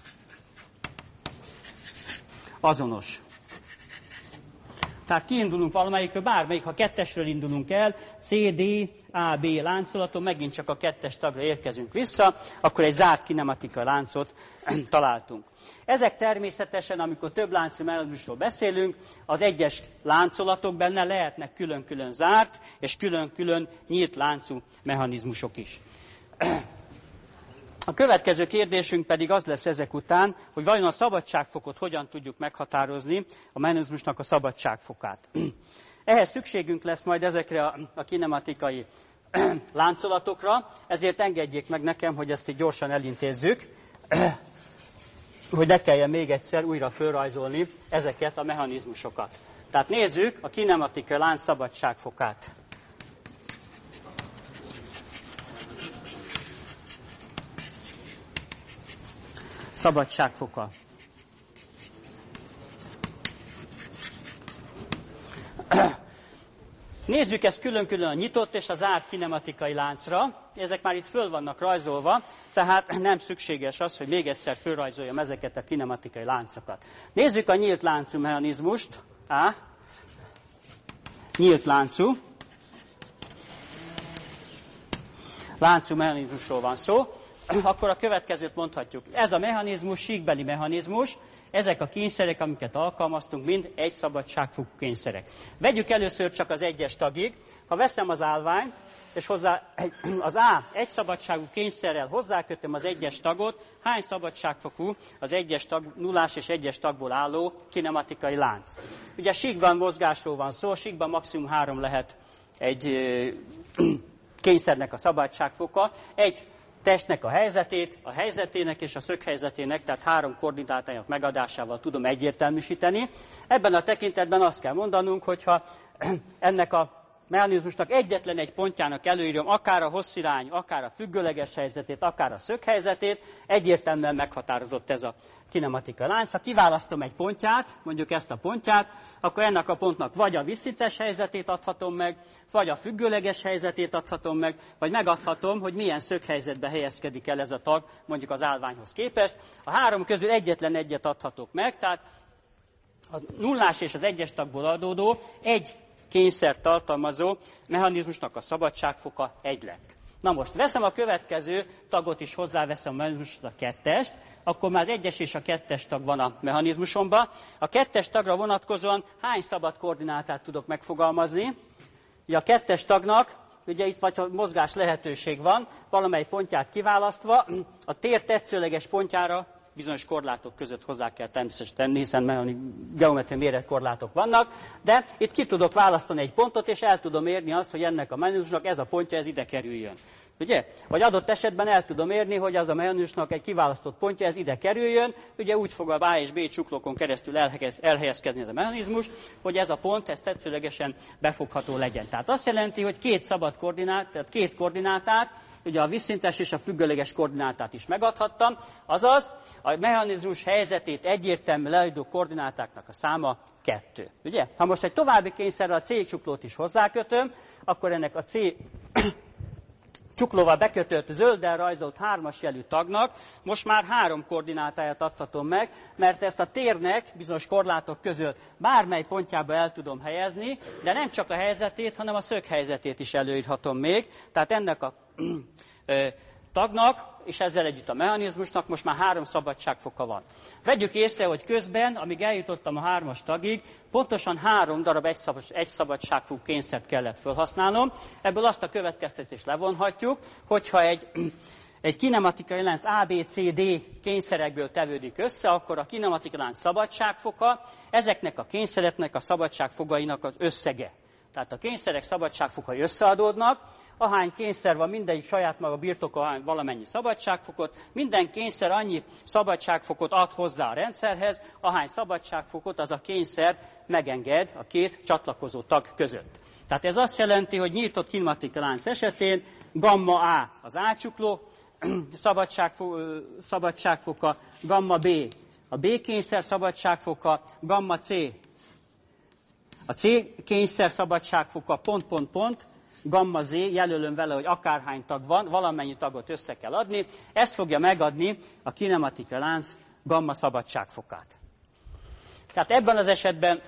azonos. Tehát kiindulunk valamelyikről, bármelyik, ha kettesről indulunk el, C, D, A, B láncolaton, megint csak a kettes tagra érkezünk vissza, akkor egy zárt kinematikai láncot találtunk. Ezek természetesen, amikor több láncú mechanizmusról beszélünk, az egyes láncolatok benne lehetnek külön-külön zárt, és külön-külön nyílt láncú mechanizmusok is. A következő kérdésünk pedig az lesz ezek után, hogy vajon a szabadságfokot hogyan tudjuk meghatározni, a mechanizmusnak a szabadságfokát. Ehhez szükségünk lesz majd ezekre a, a kinematikai láncolatokra, ezért engedjék meg nekem, hogy ezt így gyorsan elintézzük, hogy ne kelljen még egyszer újra fölrajzolni ezeket a mechanizmusokat. Tehát nézzük a kinematikai lánc szabadságfokát. Szabadságfoka. Nézzük ezt külön-külön a nyitott és a zárt kinematikai láncra. Ezek már itt föl vannak rajzolva, tehát nem szükséges az, hogy még egyszer fölrajzoljam ezeket a kinematikai láncokat. Nézzük a nyílt láncú mechanizmust. Á, nyílt láncú. Láncú mechanizmusról van szó. Akkor a következőt mondhatjuk. Ez a mechanizmus síkbeli mechanizmus, ezek a kényszerek, amiket alkalmaztunk, mind egy szabadságfokú kényszerek. Vegyük először csak az egyes tagig. Ha veszem az állványt, és hozzá az A egy szabadságú kényszerrel hozzákötöm az egyes tagot, hány szabadságfokú az egyes tag, nullás és egyes tagból álló kinematikai lánc? Ugye síkban mozgásról van szó, síkban maximum három lehet egy kényszernek a szabadságfoka. Egy testnek a helyzetét, a helyzetének és a szöghelyzetének, tehát három koordinátájának megadásával tudom egyértelműsíteni. Ebben a tekintetben azt kell mondanunk, hogyha ennek a mechanizmusnak egyetlen egy pontjának előírom akár a hosszirány, akár a függőleges helyzetét, akár a szöghelyzetét, egyértelműen meghatározott ez a kinematikai lánc. Ha kiválasztom egy pontját, mondjuk ezt a pontját, akkor ennek a pontnak vagy a vízszintes helyzetét adhatom meg, vagy a függőleges helyzetét adhatom meg, vagy megadhatom, hogy milyen szöghelyzetbe helyezkedik el ez a tag, mondjuk az állványhoz képest. A három közül egyetlen egyet adhatok meg, tehát a nullás és az egyes tagból adódó egy kényszer tartalmazó mechanizmusnak a szabadságfoka egy lett. Na most veszem a következő tagot is, hozzáveszem a mechanizmusot, a kettest, akkor már az egyes és a kettes tag van a mechanizmusomban. A kettes tagra vonatkozóan hány szabad koordinátát tudok megfogalmazni? Ugye a kettes tagnak, ugye itt vagy mozgás lehetőség van, valamely pontját kiválasztva, a tér tetszőleges pontjára bizonyos korlátok között hozzá kell természetesen tenni, hiszen geometriai méretkorlátok vannak, de itt ki tudok választani egy pontot, és el tudom érni azt, hogy ennek a mechanizmusnak ez a pontja, ez ide kerüljön. Ugye? Vagy adott esetben el tudom érni, hogy az a mechanizmusnak egy kiválasztott pontja, ez ide kerüljön, ugye úgy fog a A és B csuklókon keresztül elhelyez, elhelyezkedni ez a mechanizmus, hogy ez a pont, ez tetszőlegesen befogható legyen. Tehát azt jelenti, hogy két szabad koordinát, tehát két koordinátát, ugye a vízszintes és a függőleges koordinátát is megadhattam, azaz a mechanizmus helyzetét egyértelműen leadó koordinátáknak a száma kettő. Ugye? Ha most egy további kényszerrel a C csuklót is hozzákötöm, akkor ennek a C csuklóval bekötött zölddel rajzolt hármas jelű tagnak most már három koordinátáját adhatom meg, mert ezt a térnek bizonyos korlátok között bármely pontjába el tudom helyezni, de nem csak a helyzetét, hanem a szöghelyzetét is előírhatom még. Tehát ennek a tagnak, és ezzel együtt a mechanizmusnak most már három szabadságfoka van. Vegyük észre, hogy közben, amíg eljutottam a hármas tagig, pontosan három darab egy, szabad, egy szabadságfok kényszert kellett felhasználnom. Ebből azt a következtetést levonhatjuk, hogyha egy, egy kinematikai lánc A, B, C, D kényszerekből tevődik össze, akkor a kinematikai lánc szabadságfoka ezeknek a kényszereknek a szabadságfokainak az összege. Tehát a kényszerek szabadságfokai összeadódnak, ahány kényszer van, mindegyik saját maga birtokol valamennyi szabadságfokot, minden kényszer annyi szabadságfokot ad hozzá a rendszerhez, ahány szabadságfokot az a kényszer megenged a két csatlakozó tag között. Tehát ez azt jelenti, hogy nyitott kinematikai lánc esetén gamma A az A csukló szabadságfoka, gamma B a B kényszer szabadságfoka, gamma C a C kényszer szabadságfoka pont, pont, pont, gamma Z, jelölöm vele, hogy akárhány tag van, valamennyi tagot össze kell adni, ez fogja megadni a kinematikai lánc gamma szabadságfokát. Tehát ebben az esetben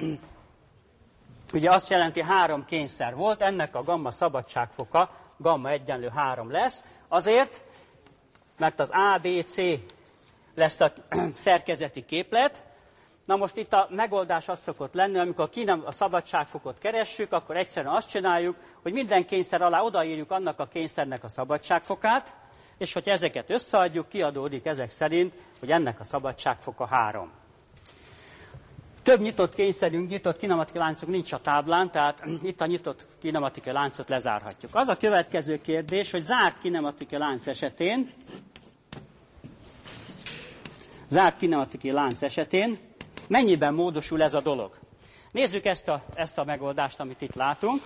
ugye azt jelenti, három kényszer volt, ennek a gamma szabadságfoka, gamma egyenlő három lesz, azért, mert az A, B, C lesz a szerkezeti képlet. Na most itt a megoldás az szokott lenni, amikor kinem a szabadságfokot keressük, akkor egyszerűen azt csináljuk, hogy minden kényszer alá odaírjuk annak a kényszernek a szabadságfokát, és hogy ezeket összeadjuk, kiadódik ezek szerint, hogy ennek a szabadságfoka három. Több nyitott kényszerünk, nyitott kinematikai láncok nincs a táblán, tehát itt a nyitott kinematikai láncot lezárhatjuk. Az a következő kérdés, hogy zárt kinematikai lánc esetén, zárt kinematikai lánc esetén mennyiben módosul ez a dolog. Nézzük ezt a, ezt a megoldást, amit itt látunk.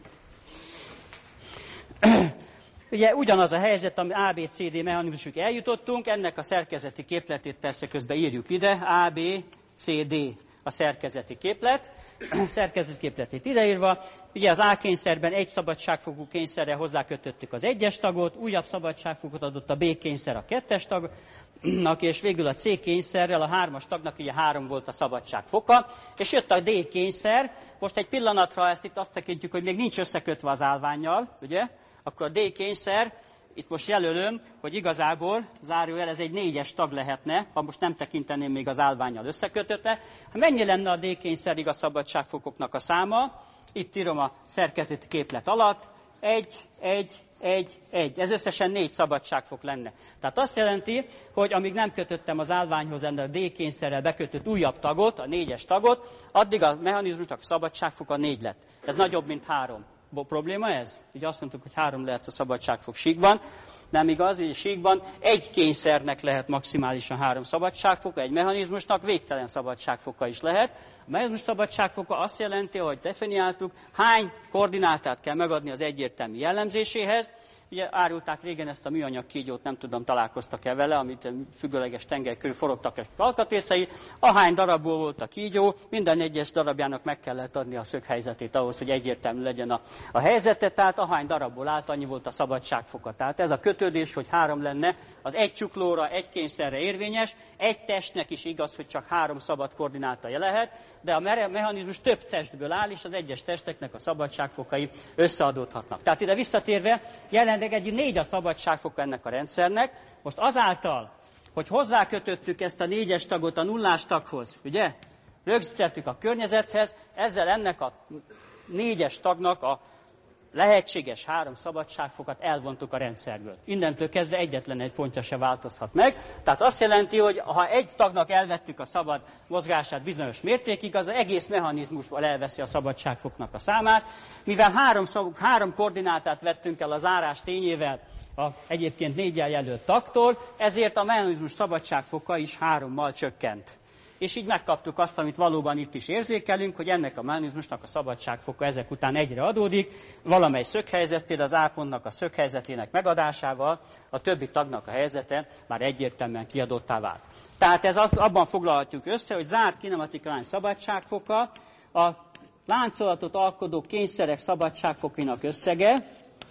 Ugye ugyanaz a helyzet, ami á bé cé dé mechanizmusig eljutottunk, ennek a szerkezeti képletét persze közben írjuk ide, á bé cé dé a szerkezeti képlet, szerkezeti képletét ideírva. Ugye az A kényszerben egy szabadságfokú kényszerrel hozzákötöttük az egyes tagot, újabb szabadságfokot adott a B kényszer a kettes tagnak, és végül a C kényszerrel a hármas tagnak ugye három volt a szabadságfoka, és jött a D kényszer. Most egy pillanatra ezt itt azt tekintjük, hogy még nincs összekötve az állvánnyal, ugye? Akkor a D kényszer, itt most jelölöm, hogy igazából, zárójel, ez egy négyes tag lehetne, ha most nem tekinteném még az állvánnyal összekötötte. Mennyi lenne a D kényszerig a szabadságfokoknak a száma? Itt írom a szerkezeti képlet alatt. Egy, egy, egy, egy. Ez összesen négy szabadságfok lenne. Tehát azt jelenti, hogy amíg nem kötöttem az állványhoz ennek a D kényszerrel bekötött újabb tagot, a négyes tagot, addig a mechanizmusnak a szabadságfoka négy lett. Ez nagyobb, mint három. Probléma ez? Ugye azt mondtuk, hogy három lehet a szabadságfok síkban. Nem igaz, így síkban egy kényszernek lehet maximálisan három szabadságfoka, egy mechanizmusnak végtelen szabadságfoka is lehet. A mechanizmus szabadságfoka azt jelenti, hogy definiáltuk, hány koordinátát kell megadni az egyértelmű jellemzéséhez. Ugye árulták régen ezt a műanyag kígyót, nem tudom, találkoztak-e vele, amit függőleges tenger körül forogtak a alkatrészei. Ahány darabból volt a kígyó, minden egyes darabjának meg kellett adni a szöghelyzetét ahhoz, hogy egyértelmű legyen a, a helyzete, tehát ahány darabból állt, annyi volt a szabadságfoka. Tehát ez a kötődés, hogy három lenne, az egy csuklóra, egy kényszerre érvényes, egy testnek is igaz, hogy csak három szabad koordináta lehet, de a mechanizmus több testből áll, és az egyes testeknek a szabadságfokai összeadódhatnak. Tehát ide visszatérve, jelenleg egy négy a szabadságfoka ennek a rendszernek. Most azáltal, hogy hozzákötöttük ezt a négyes tagot a nullás taghoz, ugye? Rögzítettük a környezethez, ezzel ennek a négyes tagnak a lehetséges három szabadságfokat elvontuk a rendszerből. Innentől kezdve egyetlen egy pontja se változhat meg. Tehát azt jelenti, hogy ha egy tagnak elvettük a szabad mozgását bizonyos mértékig, az egész mechanizmusból elveszi a szabadságfoknak a számát. Mivel három, három koordinátát vettünk el a zárás tényével a egyébként néggyel jelölt tagtól, ezért a mechanizmus szabadságfoka is hárommal csökkent. És így megkaptuk azt, amit valóban itt is érzékelünk, hogy ennek a mechanizmusnak a szabadságfoka ezek után egyre adódik, valamely szöghelyzettél az A pontnak a szöghelyzetének megadásával a többi tagnak a helyzete már egyértelműen kiadottá vált. Tehát ez az, abban foglalhatjuk össze, hogy zárt kinematikai lánc szabadságfoka a láncolatot alkotó kényszerek szabadságfokinak összege,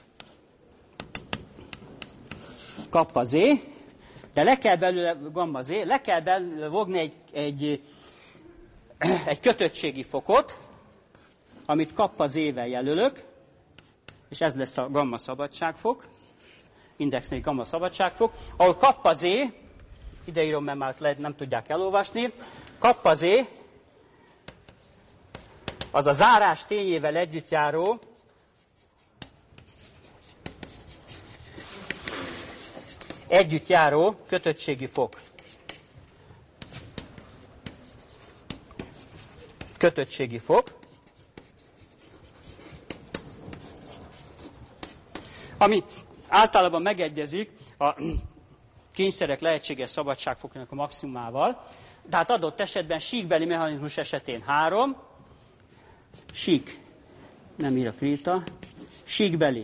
kappa Z, de le kell belőle, gamma Z, le kell belőle fogni egy, egy, egy kötöttségi fokot, amit kappa Z-vel jelölök, és ez lesz a gamma szabadságfok, indexnél gamma szabadságfok, ahol kappa Z, ideírom, mert már lehet, nem tudják elolvasni, kappa Z, az a zárás tényével együtt járó együtt járó kötöttségi fok. Kötöttségi fok. Ami általában megegyezik a kényszerek lehetséges szabadságfokának a maximumával. Tehát adott esetben síkbeli mechanizmus esetén három, sík, nem ír a Krita, síkbeli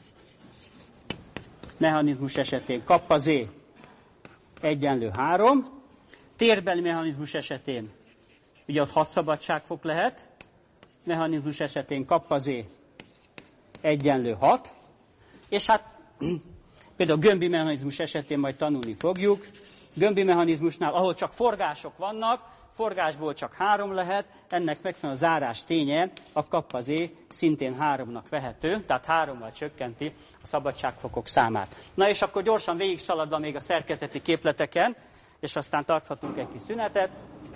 mechanizmus esetén kappa Z egyenlő három, térbeli mechanizmus esetén ugye ott hat szabadságfok lehet, mechanizmus esetén kappa Z egyenlő hat, és hát például gömbi mechanizmus esetén majd tanulni fogjuk, gömbi mechanizmusnál, ahol csak forgások vannak, forgásból csak három lehet, ennek megfelelően a zárás ténye, a kappa Z szintén háromnak vehető, tehát hárommal csökkenti a szabadságfokok számát. Na és akkor gyorsan végig szaladva még a szerkezeti képleteken, és aztán tarthatunk egy kis szünetet.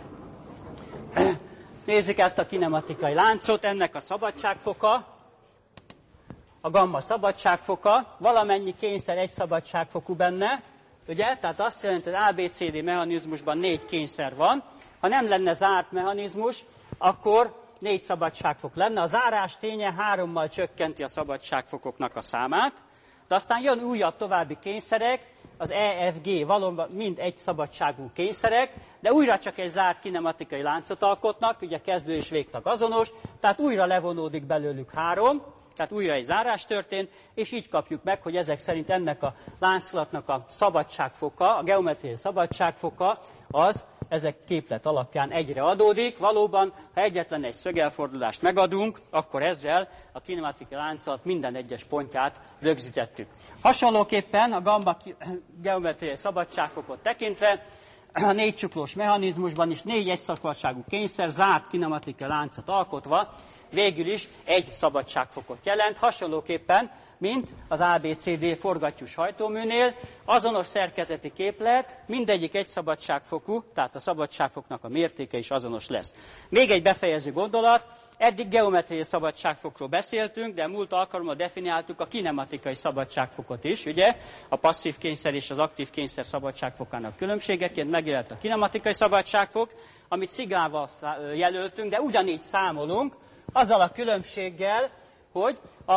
Nézzük ezt a kinematikai láncot, ennek a szabadságfoka, a gamma szabadságfoka, valamennyi kényszer egy szabadságfokú benne, ugye? Tehát azt jelenti, hogy az á bé cé dé mechanizmusban négy kényszer van. Ha nem lenne zárt mechanizmus, akkor négy szabadságfok lenne. A zárás ténye hárommal csökkenti a szabadságfokoknak a számát, de aztán jön újabb további kényszerek, az E F G valóban mind egy szabadságú kényszerek, de újra csak egy zárt kinematikai láncot alkotnak, ugye kezdő és végtag azonos, tehát újra levonódik belőlük három, tehát újra egy zárás történt, és így kapjuk meg, hogy ezek szerint ennek a láncolatnak a szabadságfoka, a geometriai szabadságfoka az ezek képlet alapján egyre adódik. Valóban, ha egyetlen egy szögelfordulást megadunk, akkor ezzel a kinematikai láncolat minden egyes pontját rögzítettük. Hasonlóképpen a gamba geometriai szabadságfokot tekintve a négy csuklós mechanizmusban is négy egyszabadságú kényszer zárt kinematikai láncot alkotva végül is egy szabadságfokot jelent, hasonlóképpen, mint az á bé cé dé forgattyús hajtóműnél, azonos szerkezeti képlet, mindegyik egy szabadságfokú, tehát a szabadságfoknak a mértéke is azonos lesz. Még egy befejező gondolat, eddig geometriai szabadságfokról beszéltünk, de múlt alkalommal definiáltuk a kinematikai szabadságfokot is, ugye? A passzív kényszer és az aktív kényszer szabadságfokának különbségeként megjelent a kinematikai szabadságfok, amit cigával jelöltünk, de ugyanígy számolunk, azzal a különbséggel, hogy a,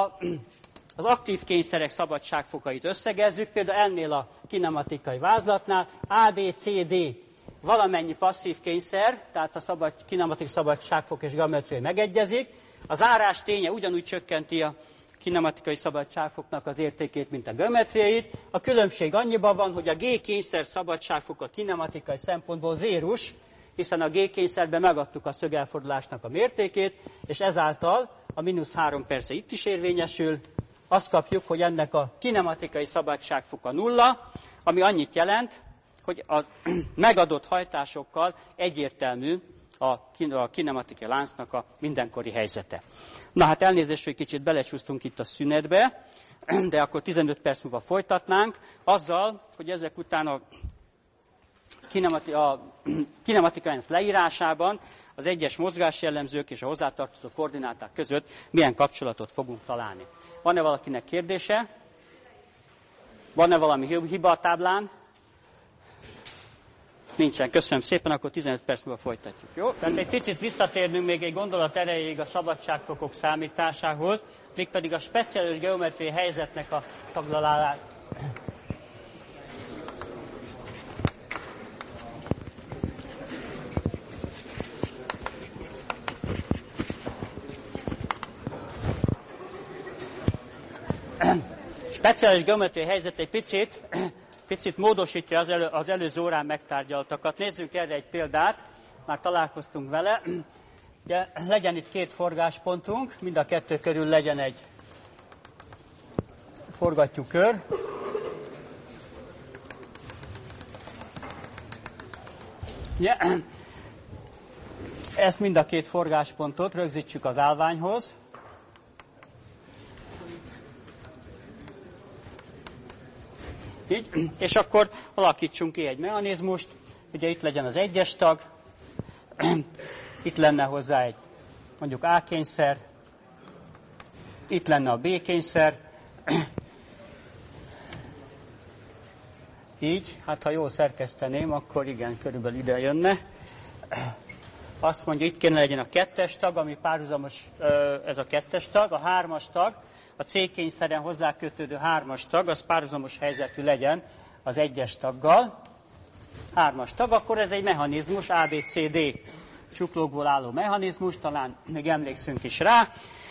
az aktív kényszerek szabadságfokait összegezzük, például ennél a kinematikai vázlatnál á bé cé dé valamennyi passzív kényszer, tehát a szabad, kinematikai szabadságfok és geometriai megegyezik, a zárás ténye ugyanúgy csökkenti a kinematikai szabadságfoknak az értékét, mint a geometriait. A különbség annyiban van, hogy a G kényszer szabadságfoka kinematikai szempontból zérus, hiszen a G kényszerben megadtuk a szögelfordulásnak a mértékét, és ezáltal a mínusz három persze itt is érvényesül. Azt kapjuk, hogy ennek a kinematikai szabadságfoka nulla, ami annyit jelent, hogy a megadott hajtásokkal egyértelmű a kinematikai láncnak a mindenkori helyzete. Na hát elnézést, hogy kicsit belecsúsztunk itt a szünetbe, de akkor tizenöt perc múlva folytatnánk, azzal, hogy ezek után a Kinemati, a kinematikai lánc leírásában az egyes mozgásjellemzők és a hozzátartozó koordináták között milyen kapcsolatot fogunk találni. Van-e valakinek kérdése? Van-e valami hiba a táblán? Nincsen. Köszönöm szépen, akkor tizenöt perc múlva folytatjuk. Jó? Tehát egy picit visszatérnünk még egy gondolat erejéig a szabadságfokok számításához, mégpedig a speciális geometriai helyzetnek a taglalását. Speciális geometriai helyzet egy picit, picit módosítja az, elő, az előző órán megtárgyaltakat. Nézzük erre egy példát, már találkoztunk vele. Ugye, legyen itt két forgáspontunk, mind a kettő körül legyen egy forgattyúkör. Ugye, ezt mind a két forgáspontot rögzítsük az állványhoz. Így, és akkor alakítsunk ki egy mechanizmust, ugye itt legyen az egyes tag, itt lenne hozzá egy mondjuk A kényszer, itt lenne a B kényszer, így, hát ha jól szerkeszteném, akkor igen, körülbelül ide jönne. Azt mondja, itt kéne legyen a kettes tag, ami párhuzamos, ez a kettes tag, a hármas tag, a C kényszeren hozzákötődő hármas tag, az párhuzamos helyzetű legyen az egyes taggal. Hármas tag, akkor ez egy mechanizmus, á bé cé dé csuklókból álló mechanizmus, talán még emlékszünk is rá.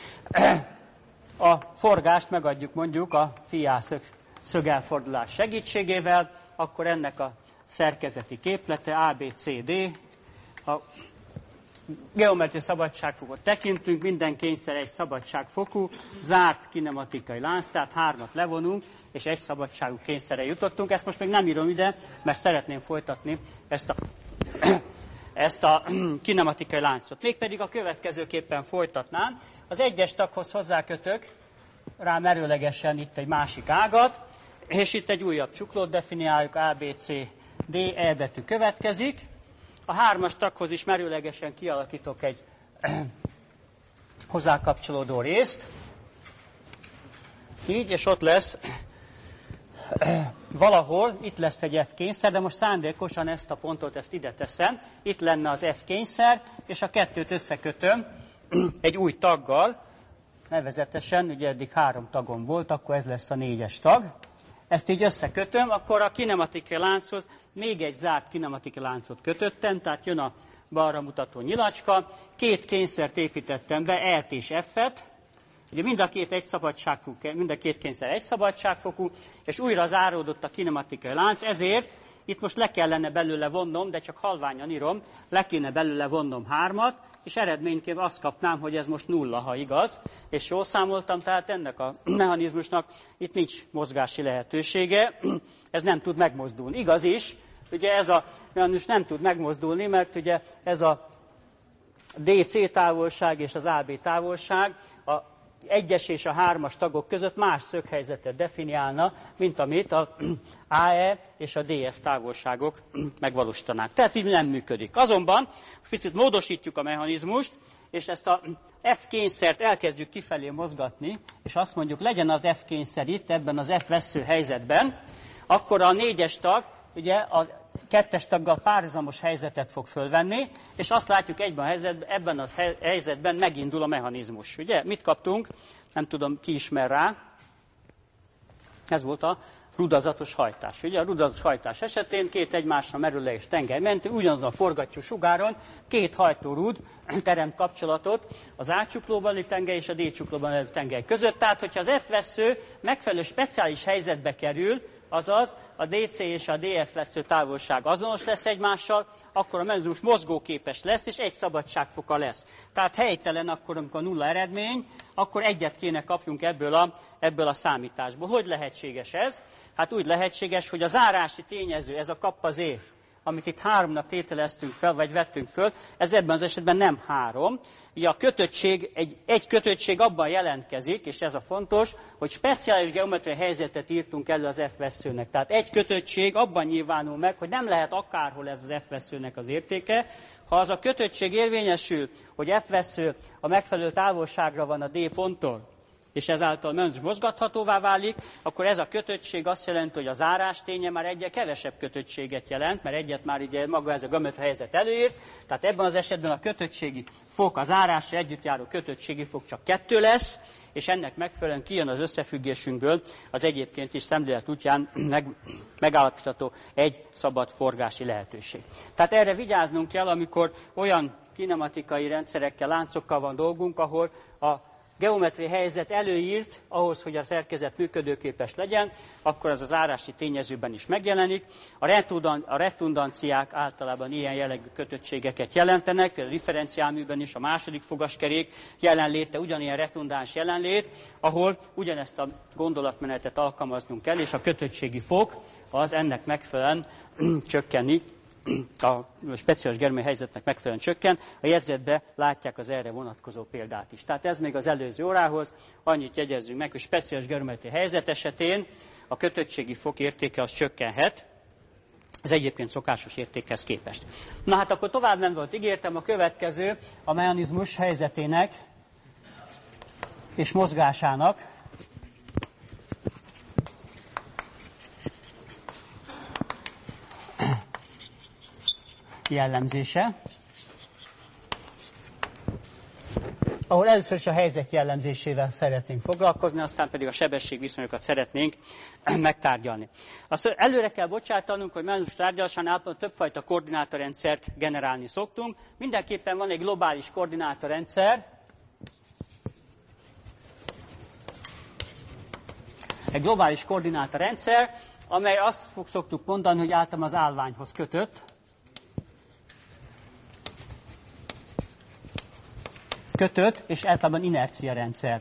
A forgást megadjuk mondjuk a fiá szögelfordulás segítségével, akkor ennek a szerkezeti képlete á bé cé dé, a geometriai szabadságfokot tekintünk, minden kényszer egy szabadságfokú, zárt kinematikai lánc, tehát hármat levonunk, és egy szabadságú kényszerre jutottunk. Ezt most még nem írom ide, mert szeretném folytatni ezt a, ezt a kinematikai láncot. Mégpedig a következőképpen folytatnám. Az egyes taghoz hozzákötök rá merőlegesen itt egy másik ágat, és itt egy újabb csuklót definiáljuk, á bé cé dé, E betű következik. A hármas taghoz is merőlegesen kialakítok egy hozzákapcsolódó részt. Így, és ott lesz valahol itt lesz egy F kényszer, de most szándékosan ezt a pontot ezt ide teszem. Itt lenne az F kényszer, és a kettőt összekötöm egy új taggal, nevezetesen, ugye eddig három tagom volt, akkor ez lesz a négyes tag. Ezt így összekötöm, akkor a kinematikai lánchoz még egy zárt kinematikai láncot kötöttem, tehát jön a balra mutató nyilacska, két kényszert építettem be, E-t és F-et, ugye mind a két egy szabadságfokú, mind a két kényszer egy szabadságfokú, és újra záródott a kinematikai lánc, ezért itt most le kellene belőle vonnom, de csak halványan írom, le kéne belőle vonnom hármat, és eredményként azt kapnám, hogy ez most nulla, ha igaz, és jól számoltam, tehát ennek a mechanizmusnak itt nincs mozgási lehetősége, ez nem tud megmozdulni. Igaz is, ugye ez a mechanizmus nem tud megmozdulni, mert ugye ez a dé cé távolság és az á bé távolság a egyes és a hármas tagok között más szöghelyzetet definiálna, mint amit a á e és a dé ef távolságok megvalósítanák. Tehát így nem működik. Azonban picit módosítjuk a mechanizmust, és ezt a F kényszert elkezdjük kifelé mozgatni, és azt mondjuk, legyen az F kényszer itt, ebben az F vesző helyzetben, akkor a négyes tag, ugye a kettes taggal párhuzamos helyzetet fog fölvenni, és azt látjuk egyben a helyzetben, ebben a helyzetben megindul a mechanizmus. Ugye? Mit kaptunk? Nem tudom, ki ismer rá. Ez volt a rudazatos hajtás. Ugye a rudazatos hajtás esetén két egymásra merülős tengely mentén, ugyanazon a forgattyú sugáron két hajtórúd teremt kapcsolatot az A csuklóbeli tengely és a D csuklóbeli tengely között. Tehát, hogyha az F vesző megfelelő speciális helyzetbe kerül, azaz a dé cé és a dé ef vesző távolság azonos lesz egymással, akkor a mechanizmus mozgóképes lesz, és egy szabadságfoka lesz. Tehát helytelen akkor, amikor nulla eredmény, akkor egyet kéne kapjunk ebből a, ebből a számításból. Hogy lehetséges ez? Hát úgy lehetséges, hogy a zárási tényező, ez a kappa Z, amit itt háromnak tételeztünk fel, vagy vettünk föl, ez ebben az esetben nem három. Ugye a kötöttség, egy, egy kötöttség abban jelentkezik, és ez a fontos, hogy speciális geometriai helyzetet írtunk elő az F veszőnek. Tehát egy kötöttség abban nyilvánul meg, hogy nem lehet akárhol ez az F veszőnek az értéke. Ha az a kötöttség érvényesül, hogy F vesző a megfelelő távolságra van a D ponttól, és ezáltal mechanizmus mozgathatóvá válik, akkor ez a kötöttség azt jelenti, hogy a zárás ténye már egyre kevesebb kötöttséget jelent, mert egyet már ugye maga ez a geometriai helyzet előír, tehát ebben az esetben a kötöttségi fok, a zárásra együtt járó kötöttségi fok csak kettő lesz, és ennek megfelelően kijön az összefüggésünkből az egyébként is szemlélet útján meg, megállapítható egy szabad forgási lehetőség. Tehát erre vigyáznunk kell, amikor olyan kinematikai rendszerekkel, láncokkal van dolgunk, ahol a geometriai helyzet előírt, ahhoz, hogy a szerkezet működőképes legyen, akkor az az zárási tényezőben is megjelenik. A, retundan, a redundanciák általában ilyen jellegű kötöttségeket jelentenek, például a differenciálműben is a második fogaskerék jelenléte ugyanilyen redundáns jelenlét, ahol ugyanezt a gondolatmenetet alkalmaznunk kell, és a kötöttségi fok az ennek megfelelően csökkenni, a speciális germai helyzetnek megfelelően csökken. A jegyzetbe látják az erre vonatkozó példát is. Tehát ez még az előző órához. Annyit jegyezzünk meg, hogy speciális germai helyzet esetén a kötöttségi fok értéke az csökkenhet. Ez egyébként szokásos értékhez képest. Na hát akkor tovább nem volt, ígértem, a következő a mechanizmus helyzetének és mozgásának jellemzése, ahol először is a helyzet jellemzésével szeretnénk foglalkozni, aztán pedig a sebességviszonyokat szeretnénk megtárgyalni. Azt előre kell bocsátanunk, hogy mechanizmus tárgyalásán általában többfajta koordinátorrendszert generálni szoktunk. Mindenképpen van egy globális koordinátorrendszer, egy globális koordinátorrendszer, amely azt fog szoktuk mondani, hogy általában az állványhoz kötött, kötött, és általában inercia rendszer.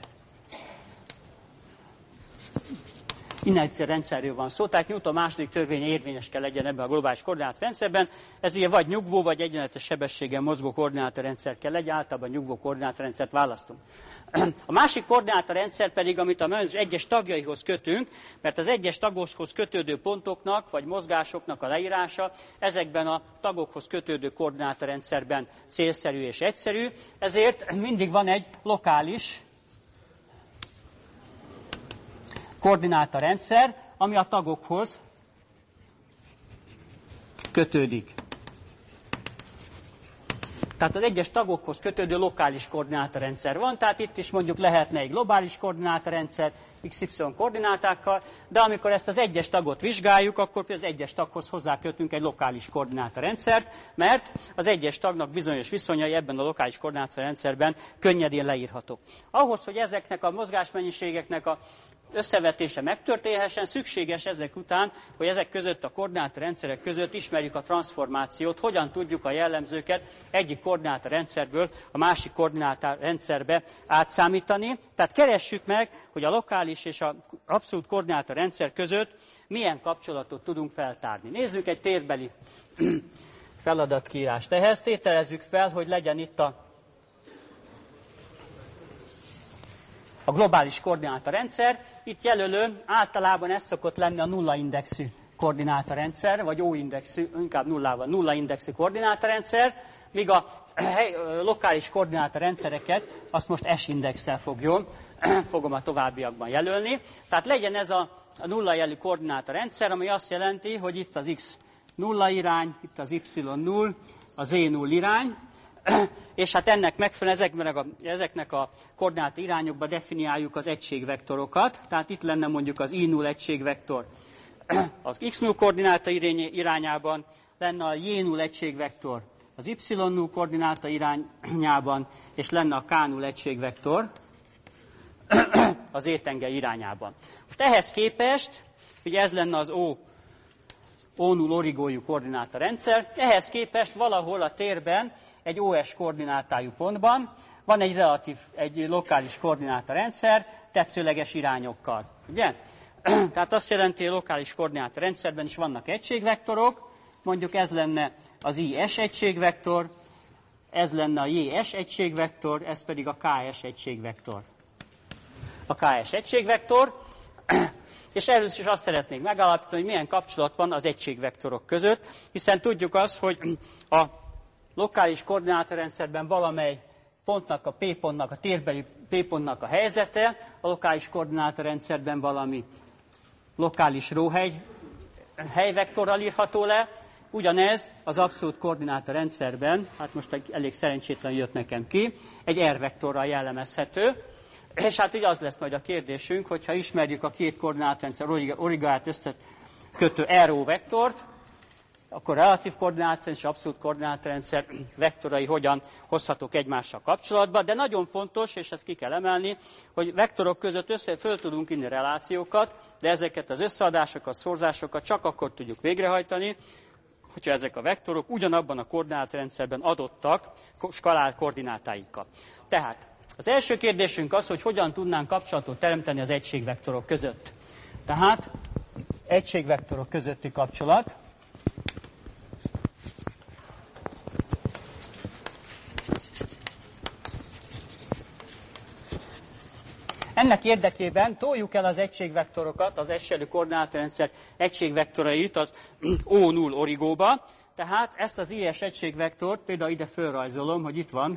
Inercia rendszerről van szó, tehát Newton második törvénye érvényes kell legyen ebben a globális koordinátorrendszerben. Ez ugye vagy nyugvó, vagy egyenletes sebességgel mozgó koordinátorrendszer kell legyen, általában nyugvó koordinátorrendszert választunk. A másik koordinátorrendszer pedig, amit a mechanizmus egyes tagjaihoz kötünk, mert az egyes tagokhoz kötődő pontoknak, vagy mozgásoknak a leírása ezekben a tagokhoz kötődő koordinátorrendszerben célszerű és egyszerű, ezért mindig van egy lokális koordinátorrendszer, ami a tagokhoz kötődik. Tehát az egyes tagokhoz kötődő lokális koordinátarendszer van, tehát itt is mondjuk lehetne egy globális koordinátarendszer, iksz ipszilon koordinátákkal, de amikor ezt az egyes tagot vizsgáljuk, akkor az egyes taghoz hozzákötünk egy lokális koordinátarendszert, mert az egyes tagnak bizonyos viszonyai ebben a lokális koordinátarendszerben könnyedén leírhatók. Ahhoz, hogy ezeknek a mozgásmennyiségeknek a összevetése megtörténhessen, szükséges ezek után, hogy ezek között a koordinátorrendszerek között ismerjük a transformációt, hogyan tudjuk a jellemzőket egyik koordinátorrendszerből a másik koordinátorrendszerbe átszámítani. Tehát keressük meg, hogy a lokális és az abszolút koordinátorrendszer között milyen kapcsolatot tudunk feltárni. Nézzük egy térbeli feladatkírást. Ehhez tételezzük fel, hogy legyen itt a a globális koordinátarendszer. Itt jelölöm, általában ez szokott lenni a nulla indexű koordinátarendszer, vagy O-indexű, inkább nullával, nulla indexű koordinátarendszer, míg a hely, lokális koordinátarendszereket azt most S-indexsel fogjon, fogom a továbbiakban jelölni. Tehát legyen ez a, a nulla jelű koordinátarendszer, ami azt jelenti, hogy itt az X nulla irány, itt az Y null, a Z null irány, és hát ennek megfelelően ezeknek a, ezeknek a koordináta irányokba definiáljuk az egységvektorokat. Tehát itt lenne mondjuk az I null egységvektor az X null koordináta irányában, lenne a J null egységvektor az Y null koordináta irányában, és lenne a K null egységvektor az Z-tengely irányában. Most ehhez képest, ugye ez lenne az O, O null origójú koordinátarendszer, ehhez képest valahol a térben egy o es koordinátájú pontban van egy relatív, egy lokális koordinátarendszer tetszőleges irányokkal. Ugye? Tehát azt jelenti, hogy a lokális koordinátarendszerben is vannak egységvektorok, mondjuk ez lenne az I S egységvektor, ez lenne a J S egységvektor, ez pedig a K S egységvektor. A K S egységvektor, és először is azt szeretnék megállapítani, hogy milyen kapcsolat van az egységvektorok között, hiszen tudjuk azt, hogy a lokális koordinátorrendszerben valamely pontnak, a P pontnak, a térbeli P pontnak a helyzete, a lokális koordinátorrendszerben valami lokális róhely helyvektorral írható le, ugyanez az abszolút koordinátorrendszerben, hát most elég szerencsétlen jött nekem ki, egy R-vektorral jellemezhető, és hát így az lesz majd a kérdésünk, hogyha ismerjük a két koordinátorrendszer origóját összekötő R O vektort, akkor relatív koordinátorrendszer és abszolút koordinátorrendszer vektorai hogyan hozhatók egymással kapcsolatba, de nagyon fontos, és ezt ki kell emelni, hogy vektorok között össze föl tudunk írni relációkat, de ezeket az összeadásokat, szorzásokat csak akkor tudjuk végrehajtani, hogyha ezek a vektorok ugyanabban a koordinátorrendszerben adottak skalár koordinátáikkal. Tehát az első kérdésünk az, hogy hogyan tudnánk kapcsolatot teremteni az egységvektorok között. Tehát egységvektorok közötti kapcsolat. Ennek érdekében toljuk el az egységvektorokat, az S-jelű koordinátorrendszer egységvektorait az O null origóba, tehát ezt az I S egységvektort például ide fölrajzolom, hogy itt van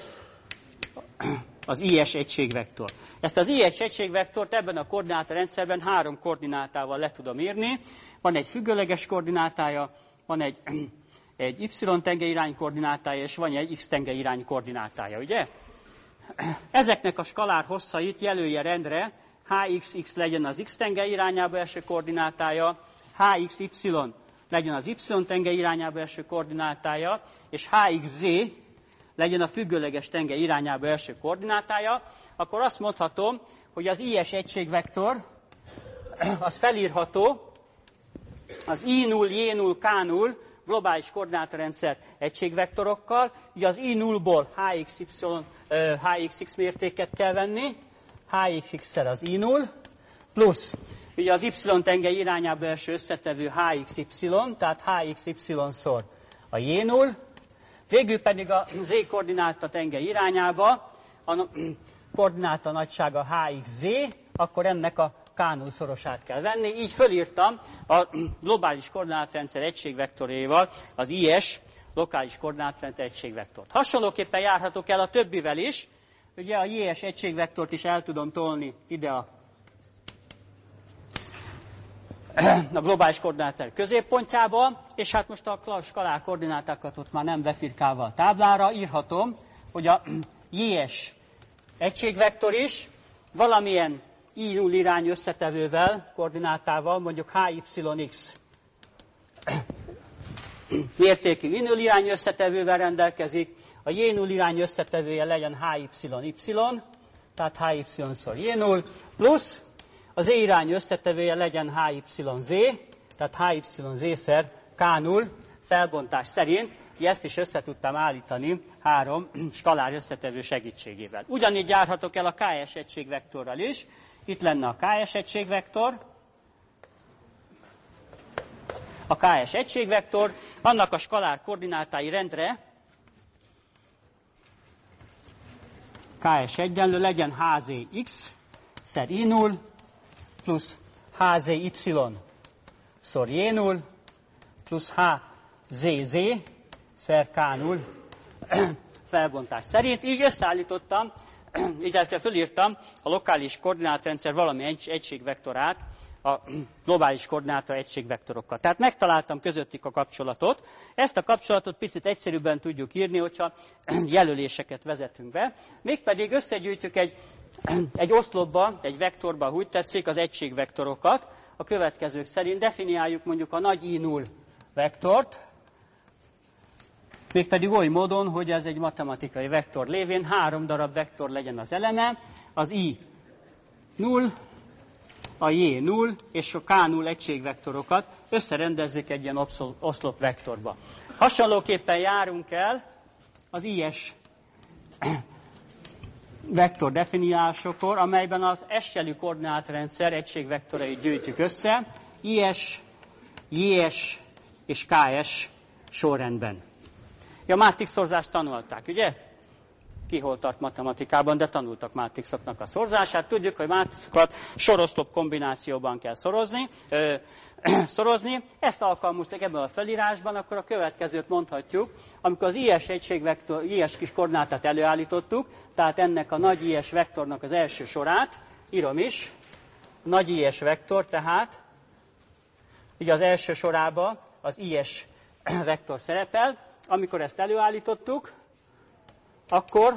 az I S egységvektor. Ezt az I S egységvektort ebben a koordinátorrendszerben három koordinátával le tudom írni. Van egy függőleges koordinátája, van egy, egy Y-tengely irány koordinátája, és van egy X-tengely irány koordinátája, ugye? Ezeknek a skalár hosszait jelölje rendre, H X X legyen az X-tengely irányába eső koordinátája, H X Y legyen az Y-tengely irányába eső koordinátája, és H X Z legyen a függőleges tengely irányába eső koordinátája, akkor azt mondhatom, hogy az I S egységvektor az felírható az I null, J null, K null globális koordinátorrendszer egységvektorokkal, ugye az I nullból H X Y, H X X mértéket kell venni, H X X-szer az I null, plusz ugye az Y-tengely irányába eső összetevő H X Y, tehát H X Y-szor a J null, végül pedig a Z koordináta tengely irányába a koordináta nagysága H X Z, akkor ennek a K null szorosát kell venni. Így fölírtam a globális koordinátorrendszer egységvektoréval az I S lokális koordinátorrendszer egységvektort. Hasonlóképpen járhatok el a többivel is. Ugye a J S egységvektort is el tudom tolni ide a a globális koordinátor középpontjába, és hát most a skalár koordinátákat ott már nem befirkálva a táblára, írhatom, hogy a J-es egységvektor is valamilyen i null irány összetevővel, koordinátával, mondjuk há ipszilon x mértékű i null irány összetevővel rendelkezik, a J null irány összetevője legyen há ipszilon y, tehát há y-szor J null, plusz az E irány összetevője legyen há ipszilon z, tehát há ipszilon z-szer ká null felbontás szerint, ezt is össze tudtam állítani három skalár összetevő segítségével. Ugyanígy járhatok el a ks egységvektorral is. Itt lenne a ks egységvektor, a ks egységvektor, annak a skalár koordinátái rendre ks egyenlő legyen hzx szer i null plusz hzy szor j null plusz hzz szer ká null felbontás szerint. Így összeállítottam, illetve fölírtam a lokális koordinátorrendszer valami egységvektorát a globális koordinátor egységvektorokkal. Tehát megtaláltam közöttük a kapcsolatot. Ezt a kapcsolatot picit egyszerűbben tudjuk írni, hogyha jelöléseket vezetünk be. Mégpedig összegyűjtjük egy, egy oszlopba, egy vektorba, úgy tetszik, az egységvektorokat. A következők szerint definiáljuk mondjuk a nagy i null vektort, mégpedig oly módon, hogy ez egy matematikai vektor lévén három darab vektor legyen az eleme, az i null, a j null és a k null egységvektorokat összerendezzük egy ilyen oszlopvektorba. Hasonlóképpen járunk el az i-es vektor definiálásakor, amelyben az S-jelű koordinátorrendszer egységvektorait gyűjtjük össze, i-es, j-es és k-es sorrendben. A mátrixszorzást tanulták, ugye? Ki hol tart matematikában, de tanultak mátrixoknak a szorzását. Tudjuk, hogy mátrixokat soroszlop kombinációban kell szorozni, ö, szorozni. Ezt alkalmaztuk ebben a felírásban, akkor a következőt mondhatjuk. Amikor az i-es egységvektor, i-es kis koordinátát előállítottuk, tehát ennek a nagy i-es vektornak az első sorát, írom is, nagy i-es vektor, tehát ugye az első sorában az i-es vektor szerepel. Amikor ezt előállítottuk, akkor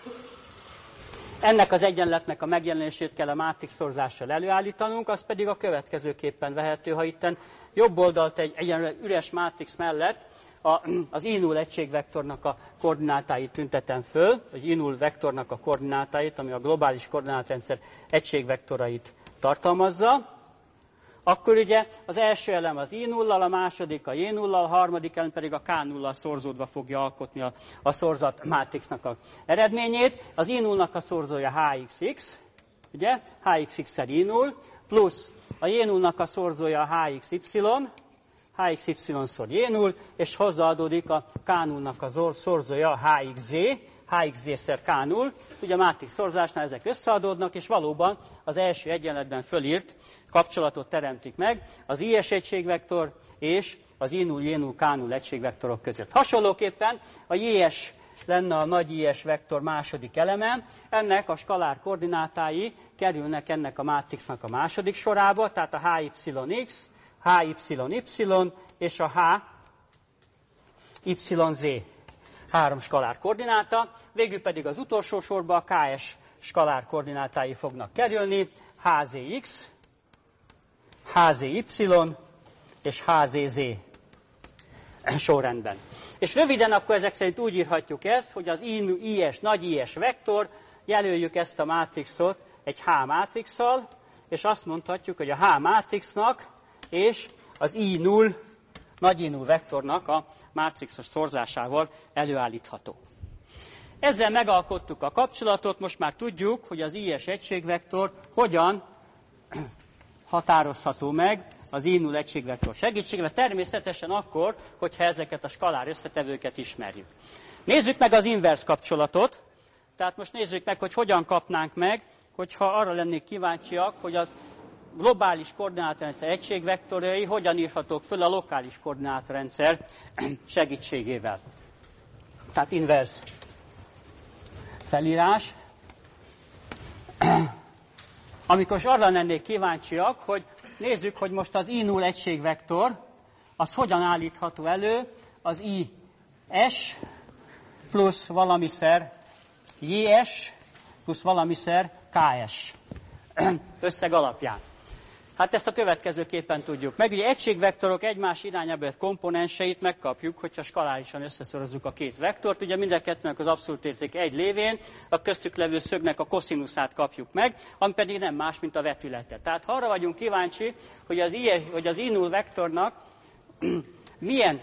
ennek az egyenletnek a megjelenését kell a mátrixszorzással előállítanunk, az pedig a következőképpen vehető, ha itten jobb oldalt egy egyenlő üres mátrix mellett a, az i null egységvektornak a koordinátáit tüntetem föl, vagy i null vektornak a koordinátáit, ami a globális koordinátorrendszer egységvektorait tartalmazza, akkor ugye az első elem az i nullal, a második a j nullal, a harmadik elem pedig a k nullal szorzódva fogja alkotni a, a szorzat mátrixnak az eredményét. Az i nullnak a szorzója hxx, ugye, hxx-szer i null, plusz a j nullnak a szorzója hxy, hxy-szor j null, és hozzáadódik a k nullnak a szorzója hxz, hxz-szer k null, ugye a mátrix szorzásnál ezek összeadódnak, és valóban az első egyenletben fölírt kapcsolatot teremtik meg az i-es egységvektor és az i null, j null, k null egységvektorok között. Hasonlóképpen a j-es lenne a nagy i-es vektor második eleme, ennek a skalár koordinátái kerülnek ennek a mátrixnak a második sorába, tehát a hyx, hyy és a hyz. Három skalár koordináta, végül pedig az utolsó sorba a ks skalár koordinátái fognak kerülni, hzx, hzy és hzz sorrendben. És röviden akkor ezek szerint úgy írhatjuk ezt, hogy az i-es, nagy i-es vektor, jelöljük ezt a mátrixot egy H mátrixsal, és azt mondhatjuk, hogy a H mátrixnak és az i null, nagy i null vektornak a mátrixos szorzásával előállítható. Ezzel megalkottuk a kapcsolatot, most már tudjuk, hogy az i-es egységvektor hogyan határozható meg az i null egységvektor segítségével, természetesen akkor, hogyha ezeket a skalár összetevőket ismerjük. Nézzük meg az inverse kapcsolatot, tehát most nézzük meg, hogy hogyan kapnánk meg, hogyha arra lennék kíváncsiak, hogy az globális koordinátorrendszer egységvektorai hogyan írhatók föl a lokális koordinátorrendszer segítségével. Tehát inverse felírás. Amikor arra lennék kíváncsiak, hogy nézzük, hogy most az I null egységvektor, az hogyan állítható elő az I S plusz valamiszer J S plusz valamiszer K S összeg alapján. Hát ezt a következőképpen tudjuk meg. Ugye egységvektorok egymás irányába vett komponenseit megkapjuk, hogyha skalárisan összeszorozzuk a két vektort. Ugye mind a kettőnek az abszolút érték egy lévén, a köztük levő szögnek a koszinuszát kapjuk meg, ami pedig nem más, mint a vetülete. Tehát ha arra vagyunk kíváncsi, hogy az I, hogy az I null vektornak milyen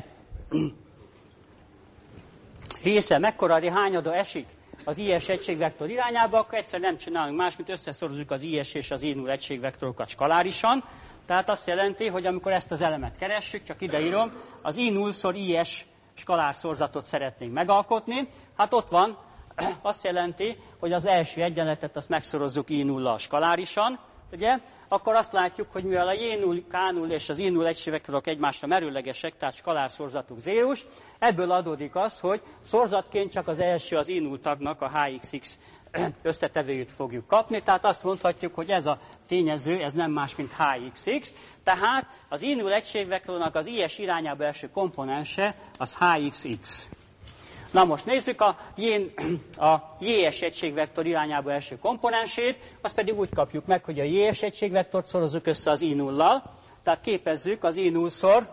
része, mekkora hányada esik az I S egységvektor irányába, akkor egyszer nem csinálunk más, mint összeszorozzuk az I S és az I null egységvektorokat skalárisan. Tehát azt jelenti, hogy amikor ezt az elemet keressük, csak ideírom, az I null-szor I S skalárszorzatot szeretnénk megalkotni. Hát ott van, azt jelenti, hogy az első egyenletet azt megszorozzuk I null-al skalárisan, ugye? Akkor azt látjuk, hogy mivel a J null, K null és az I null egységvektorok egymásra merőlegesek, tehát skalárszorzatuk zérós, ebből adódik az, hogy szorzatként csak az első az I null tagnak a H X X összetevőjét fogjuk kapni, tehát azt mondhatjuk, hogy ez a tényező, ez nem más, mint H X X, tehát az I null egységvektornak az I S irányába eső komponense az H X X. Na most nézzük a, a J S egységvektor irányába eső komponensét, azt pedig úgy kapjuk meg, hogy a J S egységvektort szorozzuk össze az I null-lal, tehát képezzük az I null-szor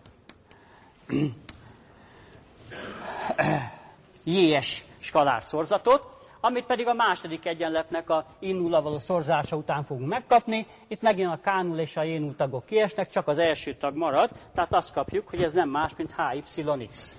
J S skalárszorzatot, amit pedig a második egyenletnek a I null-lal való szorzása után fogunk megkapni. Itt megint a K null és a J null tagok kiesnek, csak az első tag marad, tehát azt kapjuk, hogy ez nem más, mint H Y X.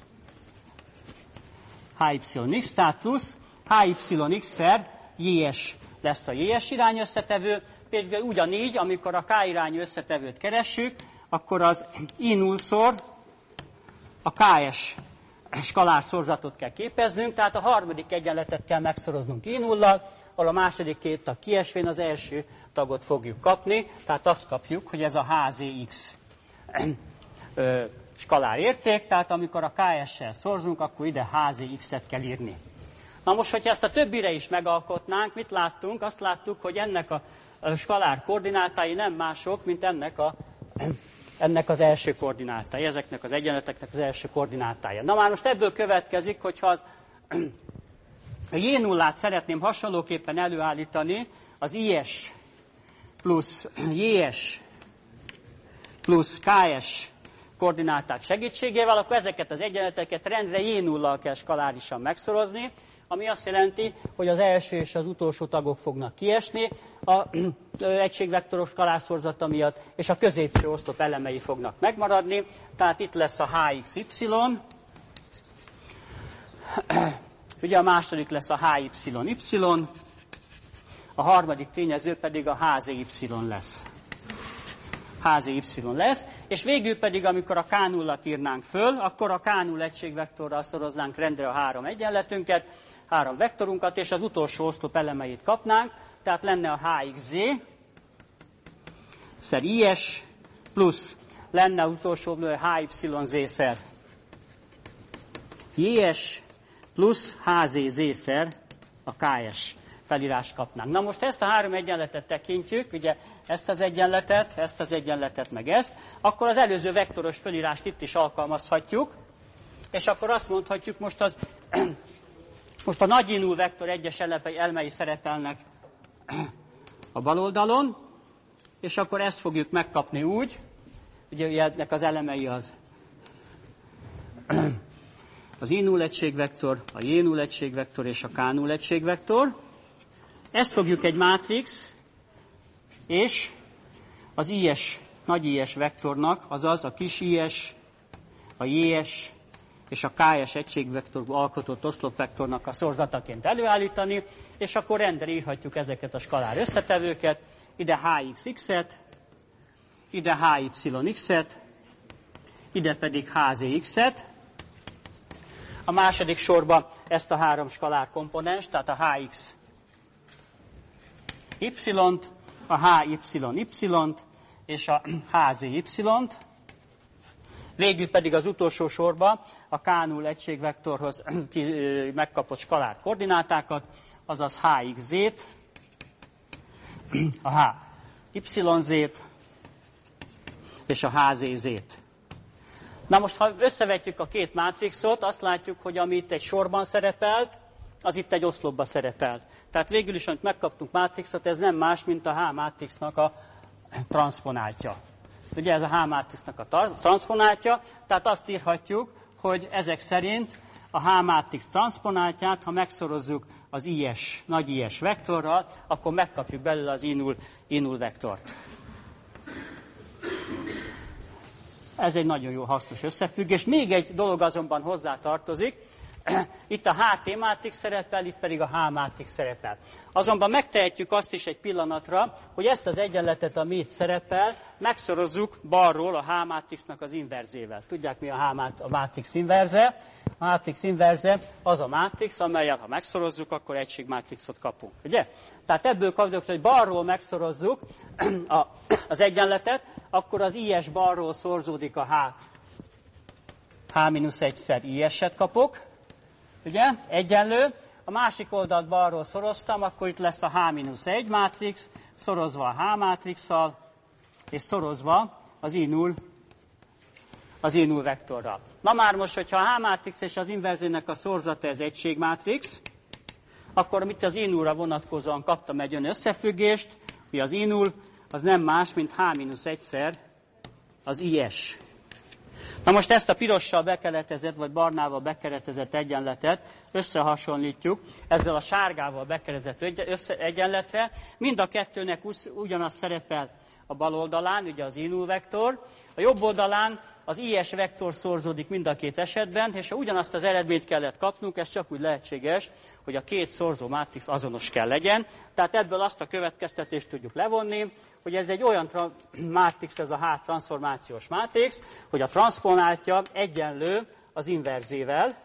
H Y X, tehát plusz H Y X-szer J S lesz a J S irány összetevő. Például ugyanígy, amikor a K irányú összetevőt keressük, akkor az I null-szor a K S skalárszorzatot kell képeznünk, tehát a harmadik egyenletet kell megszoroznunk I null-lal, ahol a második két tag kiesvén az első tagot fogjuk kapni, tehát azt kapjuk, hogy ez a H Z X skalár érték, tehát amikor a K S-sel szorzunk, akkor ide H Z X-et kell írni. Na most, hogyha ezt a többire is megalkotnánk, mit láttunk? Azt láttuk, hogy ennek a skalár koordinátái nem mások, mint ennek, a, ennek az első koordinátái, ezeknek az egyenleteknek az első koordinátája. Na már most ebből következik, hogyha az, a J nullát szeretném hasonlóképpen előállítani, az I S plusz J S plusz K S koordináták segítségével, akkor ezeket az egyenleteket rendre J null-lal kell skalárisan megszorozni, ami azt jelenti, hogy az első és az utolsó tagok fognak kiesni a egységvektoros skalárszórzata miatt, és a középső oszlop elemei fognak megmaradni. Tehát itt lesz a H X Y, ugye a második lesz a H Y Y, a harmadik tényező pedig a H Z Y lesz. H Z Y lesz, és végül pedig, amikor a K nullat írnánk föl, akkor a K null egységvektorral szoroznánk rendre a három egyenletünket, három vektorunkat, és az utolsó oszlop elemeit kapnánk, tehát lenne a H X Z, szer I S, plusz lenne az utolsó H Y Z szer J S, plusz H Z Z szer a K S felírást kapnánk. Na most ezt a három egyenletet tekintjük, ugye ezt az egyenletet, ezt az egyenletet, meg ezt, akkor az előző vektoros felírást itt is alkalmazhatjuk, és akkor azt mondhatjuk, most, az, most a nagy I null vektor egyes elemei szerepelnek a bal oldalon, és akkor ezt fogjuk megkapni úgy, ugye ennek az elemei az az I null egységvektor, a J null egységvektor és a K null egységvektor. Ezt fogjuk egy mátrix, és az I S, nagy I S vektornak, azaz a kis I S, a J S és a K S egységvektorból alkotott oszlopvektornak a szorzataként előállítani, és akkor rendre írhatjuk ezeket a skalár összetevőket, ide H X X-et, ide H Y X-et, ide pedig H Z X-et. A második sorban ezt a három skalár komponens, tehát a H X Y-t, a H Y Y-t és a H Z Y-t. Végül pedig az utolsó sorban a K null egységvektorhoz megkapott skalár koordinátákat, azaz H X Z-t, a H Y Z-t és a há zé zét. Na most, ha összevetjük a két mátrixot, azt látjuk, hogy ami itt egy sorban szerepelt, az itt egy oszlopban szerepelt. Tehát végül is, amit megkaptunk mátrixot, ez nem más, mint a H mátrixnak a transzponáltja. Ugye ez a H mátrixnak a transzponáltja, tehát azt írhatjuk, hogy ezek szerint a H mátrix transzponáltját, ha megszorozzuk az I-es, nagy I-es vektorral, akkor megkapjuk belőle az I null, I null vektort. Ez egy nagyon jó hasznos összefüggés. Még egy dolog azonban hozzá tartozik. Itt a H T mátrix szerepel, itt pedig a H mátrix szerepel. Azonban megtehetjük azt is egy pillanatra, hogy ezt az egyenletet, ami itt szerepel, megszorozzuk balról a H mátrixnak az inverzével. Tudják, mi a H a mátrix inverze? A mátrix inverze az a mátrix, amelyet ha megszorozzuk, akkor egységmátrixot kapunk. Ugye? Tehát ebből kapjuk, hogy balról megszorozzuk a, az egyenletet, akkor az I-es balról szorzódik a H. H mínusz egyszer I-eset kapok. Ugye? Egyenlő. A másik oldalt balról szoroztam, akkor itt lesz a H mínusz egy mátrix, szorozva a H mátrixsal, és szorozva az I null, az I null vektorral. Na már most, hogyha a H mátrix és az inverzének a szorzata ez egységmátrix, akkor itt az I nullra vonatkozóan kaptam egy olyan összefüggést, hogy az I null az nem más, mint H mínusz egyszer az I-es. Na most ezt a pirossal bekeretezett, vagy barnával bekeretezett egyenletet összehasonlítjuk ezzel a sárgával bekeretezett egyenletre. Mind a kettőnek ugyanaz szerepel a bal oldalán, ugye az I null vektor. A jobb oldalán az I-es vektor szorzódik mind a két esetben, és ha ugyanazt az eredményt kellett kapnunk, ez csak úgy lehetséges, hogy a két szorzó mátrix azonos kell legyen. Tehát ebből azt a következtetést tudjuk levonni, hogy ez egy olyan mátrix, ez a H transzformációs mátrix, hogy a transzponáltja egyenlő az inverzével.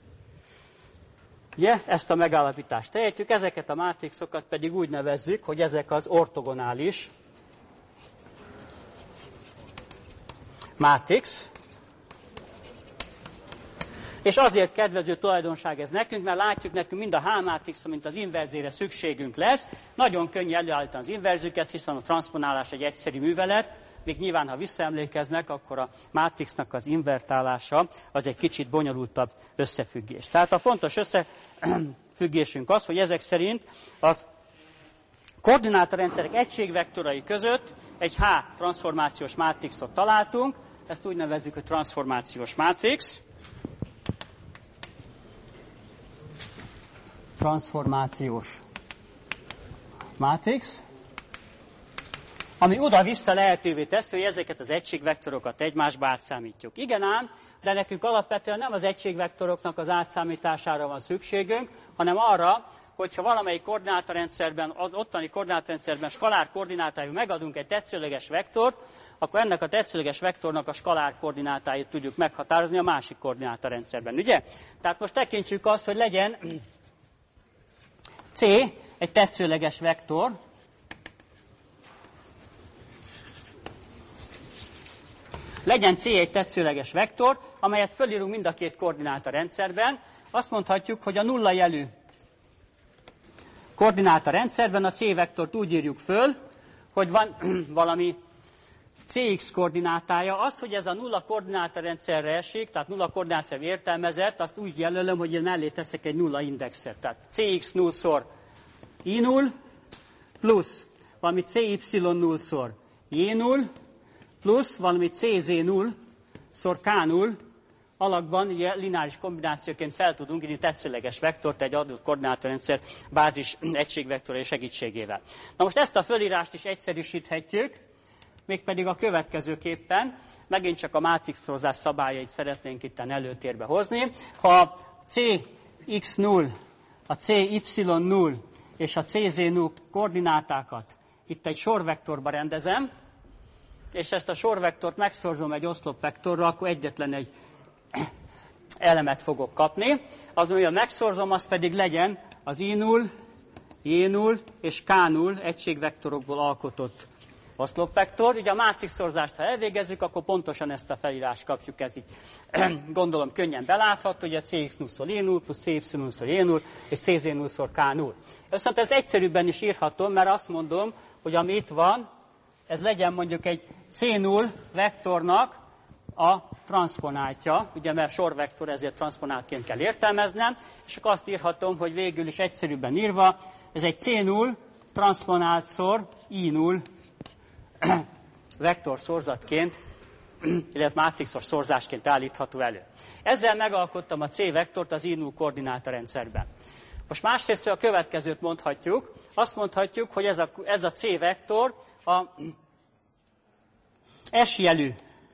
Ugye, ezt a megállapítást tehetjük, ezeket a mátrixokat pedig úgy nevezzük, hogy ezek az ortogonális mátrix. És azért kedvező tulajdonság ez nekünk, mert látjuk, nekünk mind a H mátrixra, mint az inverzére szükségünk lesz. Nagyon könnyű előállítani az inverzüket, hiszen a transzponálás egy egyszerű művelet. Még nyilván, ha visszaemlékeznek, akkor a mátrixnak az invertálása az egy kicsit bonyolultabb összefüggés. Tehát a fontos összefüggésünk az, hogy ezek szerint az koordinátorrendszerek egységvektorai között egy H transzformációs mátrixot találtunk. Ezt úgy nevezzük, hogy transzformációs mátrix. Transformációs mátrix, ami oda-vissza lehetővé teszi, hogy ezeket az egységvektorokat egymásba átszámítjuk. Igen ám, de nekünk alapvetően nem az egységvektoroknak az átszámítására van szükségünk, hanem arra, hogyha valamelyik koordinátorrendszerben, az ottani koordinátorrendszerben skalár koordinátájú megadunk egy tetszőleges vektort, akkor ennek a tetszőleges vektornak a skalár koordinátáit tudjuk meghatározni a másik koordinátorrendszerben, ugye? Tehát most tekintsük azt, hogy legyen C egy tetszőleges vektor, legyen C egy tetszőleges vektor, amelyet fölírunk mind a két koordinátorrendszerben. Azt mondhatjuk, hogy a nulla jelű koordinátorrendszerben a C vektort úgy írjuk föl, hogy van valami Cx koordinátája. Az, hogy ez a nulla koordinátorrendszerre esik, tehát nulla koordinátor értelmezett, azt úgy jelölöm, hogy én mellé teszek egy nulla indexet. Tehát Cx nullszor I null plusz valami Cy nullszor J null plusz valami Cz nullszor K null alakban ugye, lineáris kombinációként fel tudunk írni tetszőleges vektort egy adott koordinátorrendszer bázis egységvektorai segítségével. Na most ezt a fölírást is egyszerűsíthetjük, mégpedig a következőképpen, megint csak a mátrixrozás szabályait szeretnénk itten előtérbe hozni. Ha a Cx null, a Cy null és a Cz null koordinátákat itt egy sorvektorba rendezem, és ezt a sorvektort megszorzom egy oszlopvektorra, akkor egyetlen egy elemet fogok kapni. Az, hogy a megszorzom, az pedig legyen az I null, J null és K null egységvektorokból alkotott oszlopvektor. Ugye a mátrixszorzást, ha elvégezzük, akkor pontosan ezt a felírást kapjuk. Ez így gondolom könnyen belátható, hogy a Cx nullszor J null plusz Cy nullszor J null és Cz nullszor K null. Viszont ez egyszerűbben is írhatom, mert azt mondom, hogy ami itt van, ez legyen mondjuk egy cé null vektornak a transzponáltja, ugye mert sorvektor, ezért transzponáltként kell értelmeznem, és akkor azt írhatom, hogy végül is egyszerűbben írva, ez egy cé null transzponáltszor i null vektor szorzatként, illetve mátrixos szorzásként állítható elő. Ezzel megalkottam a C-vektort az i null koordinátorrendszerben. Most másrészt a következőt mondhatjuk. Azt mondhatjuk, hogy ez a, ez a C-vektor a S-jelű